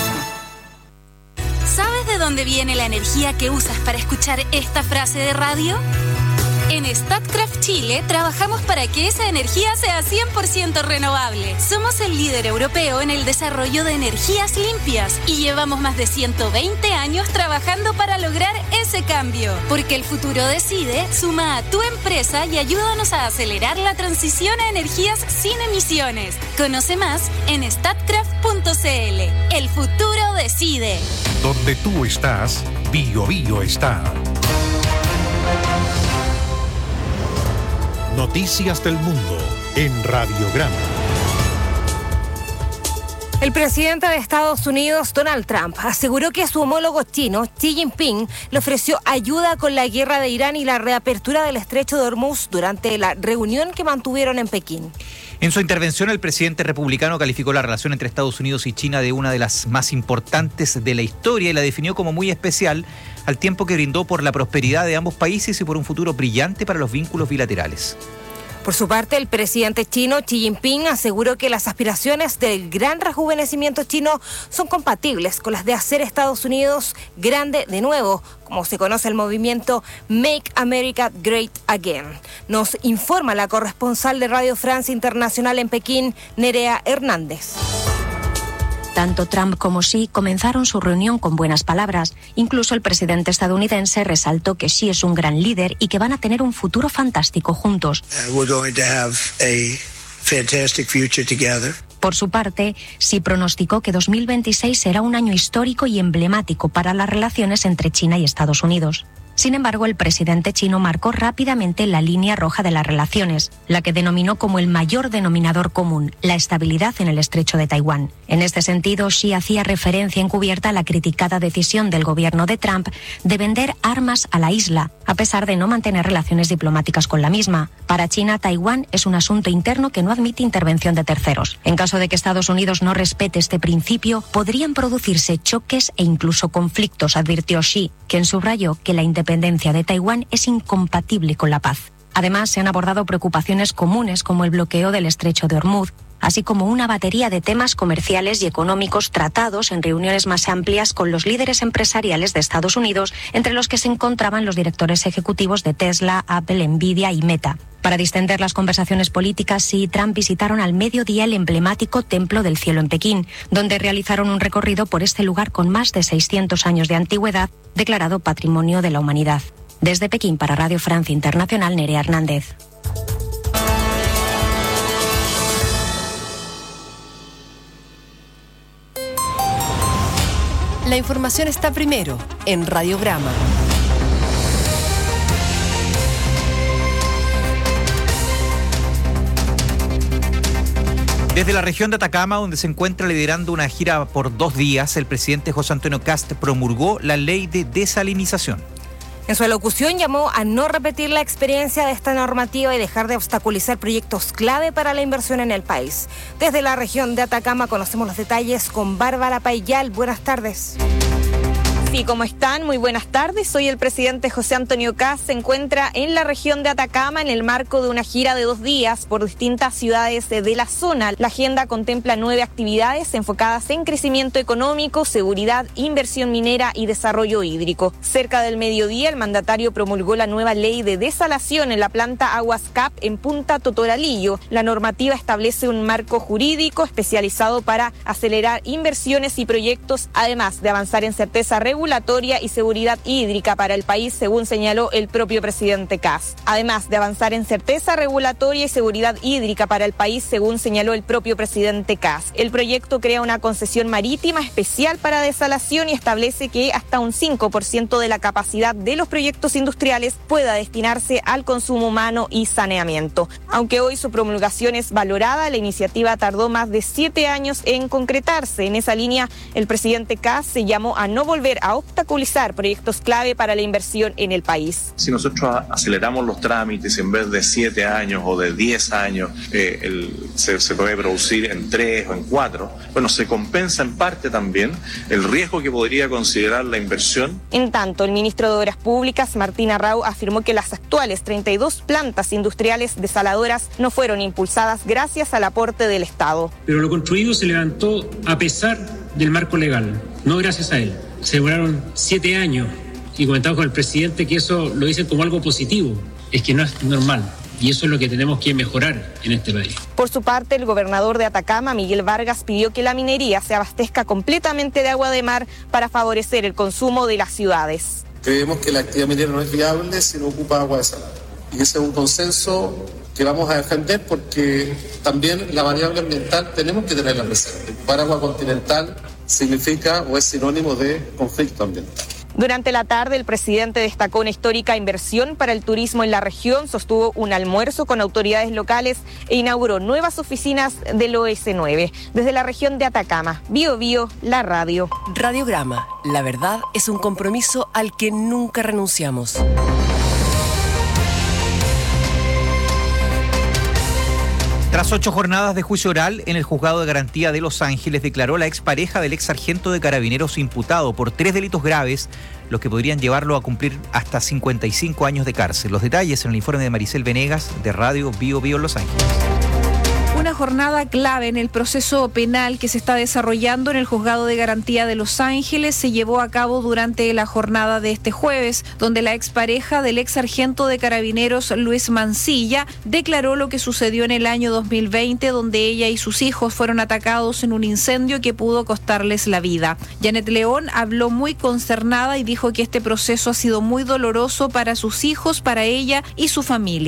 Speaker 24: ¿Sabes de dónde viene la energía que usas para escuchar esta frase de radio? En Statkraft Chile trabajamos para que esa energía sea 100% renovable. Somos el líder europeo en el desarrollo de energías limpias y llevamos más de 120 años trabajando para lograr ese cambio. Porque el futuro decide, suma a tu empresa y ayúdanos a acelerar la transición a energías sin emisiones. Conoce más en statkraft.cl. El futuro decide.
Speaker 10: Donde tú estás, Bio Bio está. Noticias del mundo en Radiograma.
Speaker 5: El presidente de Estados Unidos, Donald Trump, aseguró que su homólogo chino, Xi Jinping, le ofreció ayuda con la guerra de Irán y la reapertura del estrecho de Hormuz durante la reunión que mantuvieron en Pekín.
Speaker 2: En su intervención, el presidente republicano calificó la relación entre Estados Unidos y China de una de las más importantes de la historia y la definió como muy especial, al tiempo que brindó por la prosperidad de ambos países y por un futuro brillante para los vínculos bilaterales.
Speaker 5: Por su parte, el presidente chino Xi Jinping aseguró que las aspiraciones del gran rejuvenecimiento chino son compatibles con las de hacer Estados Unidos grande de nuevo, como se conoce el movimiento Make America Great Again. Nos informa la corresponsal de Radio Francia Internacional en Pekín, Nerea Hernández.
Speaker 13: Tanto Trump como Xi comenzaron su reunión con buenas palabras. Incluso el presidente estadounidense resaltó que Xi es un gran líder y que van a tener un futuro fantástico juntos. Por su parte, Xi pronosticó que 2026 será un año histórico y emblemático para las relaciones entre China y Estados Unidos. Sin embargo, el presidente chino marcó rápidamente la línea roja de las relaciones, la que denominó como el mayor denominador común, la estabilidad en el estrecho de Taiwán. En este sentido, Xi hacía referencia encubierta a la criticada decisión del gobierno de Trump de vender armas a la isla, a pesar de no mantener relaciones diplomáticas con la misma. Para China, Taiwán es un asunto interno que no admite intervención de terceros. En caso de que Estados Unidos no respete este principio, podrían producirse choques e incluso conflictos, advirtió Xi, quien subrayó que la independencia de Taiwán es incompatible con la paz. Además, se han abordado preocupaciones comunes como el bloqueo del estrecho de Hormuz, así como una batería de temas comerciales y económicos tratados en reuniones más amplias con los líderes empresariales de Estados Unidos, entre los que se encontraban los directores ejecutivos de Tesla, Apple, Nvidia y Meta. Para distender las conversaciones políticas, Xi y Trump visitaron al mediodía el emblemático Templo del Cielo en Pekín, donde realizaron un recorrido por este lugar con más de 600 años de antigüedad, declarado Patrimonio de la Humanidad. Desde Pekín para Radio Francia Internacional, Nerea Hernández.
Speaker 3: La información está primero en Radiograma.
Speaker 2: Desde la región de Atacama, donde se encuentra liderando una gira por 2 días, el presidente José Antonio Kast promulgó la ley de desalinización.
Speaker 5: En su alocución llamó a no repetir la experiencia de esta normativa y dejar de obstaculizar proyectos clave para la inversión en el país. Desde la región de Atacama conocemos los detalles con Bárbara Payal. Buenas tardes.
Speaker 16: Sí, ¿cómo están? Muy buenas tardes. Hoy el presidente José Antonio Kast se encuentra en la región de Atacama en el marco de una gira de 2 días por distintas ciudades de la zona. La agenda contempla 9 actividades enfocadas en crecimiento económico, seguridad, inversión minera y desarrollo hídrico. Cerca del mediodía, el mandatario promulgó la nueva ley de desalación en la planta Aguas Cap en Punta Totoralillo. La normativa establece un marco jurídico especializado para acelerar inversiones y proyectos, además de avanzar en certeza regulatoria y seguridad hídrica para el país, según señaló el propio presidente Kast. Además de avanzar en certeza regulatoria y seguridad hídrica para el país, según señaló el propio presidente Kast. El proyecto crea una concesión marítima especial para desalación y establece que hasta un 5% de la capacidad de los proyectos industriales pueda destinarse al consumo humano y saneamiento. Aunque hoy su promulgación es valorada, la iniciativa tardó más de 7 años en concretarse. En esa línea, el presidente Kast se llamó a no volver a obstaculizar proyectos clave para la inversión en el país.
Speaker 21: Si nosotros aceleramos los trámites en vez de 7 años o de 10 años, se puede producir en 3 o en 4, bueno, se compensa en parte también el riesgo que podría considerar la inversión.
Speaker 16: En tanto, el ministro de Obras Públicas, Martín Arrau, afirmó que las actuales 32 plantas industriales desaladoras no fueron impulsadas gracias al aporte del Estado.
Speaker 17: Pero lo construido se levantó a pesar del marco legal, no gracias a él. Se demoraron 7 años y comentamos con el presidente que eso lo dicen como algo positivo. Es que no es normal y eso es lo que tenemos que mejorar en este país.
Speaker 16: Por su parte, el gobernador de Atacama, Miguel Vargas, pidió que la minería se abastezca completamente de agua de mar para favorecer el consumo de las ciudades.
Speaker 18: Creemos que la actividad minera no es viable si no ocupa agua desalada. Y ese es un consenso que vamos a defender porque también la variable ambiental tenemos que tenerla presente. Ocupar agua continental significa o es sinónimo de conflicto ambiental.
Speaker 16: Durante la tarde, el presidente destacó una histórica inversión para el turismo en la región, sostuvo un almuerzo con autoridades locales e inauguró nuevas oficinas del OS9. Desde la región de Atacama, Bío Bío, la radio.
Speaker 3: Radiograma, la verdad es un compromiso al que nunca renunciamos.
Speaker 2: Tras 8 jornadas de juicio oral en el Juzgado de Garantía de Los Ángeles, declaró la expareja del ex sargento de Carabineros imputado por 3 delitos graves, los que podrían llevarlo a cumplir hasta 55 años de cárcel. Los detalles en el informe de Maricel Venegas, de Radio Bío Bío Los Ángeles.
Speaker 7: Una jornada clave en el proceso penal que se está desarrollando en el Juzgado de Garantía de Los Ángeles se llevó a cabo durante la jornada de este jueves, donde la expareja del ex sargento de Carabineros Luis Mancilla declaró lo que sucedió en el año 2020, donde ella y sus hijos fueron atacados en un incendio que pudo costarles la vida. Janet León habló muy concernada y dijo que este proceso ha sido muy doloroso para sus hijos, para ella y su familia.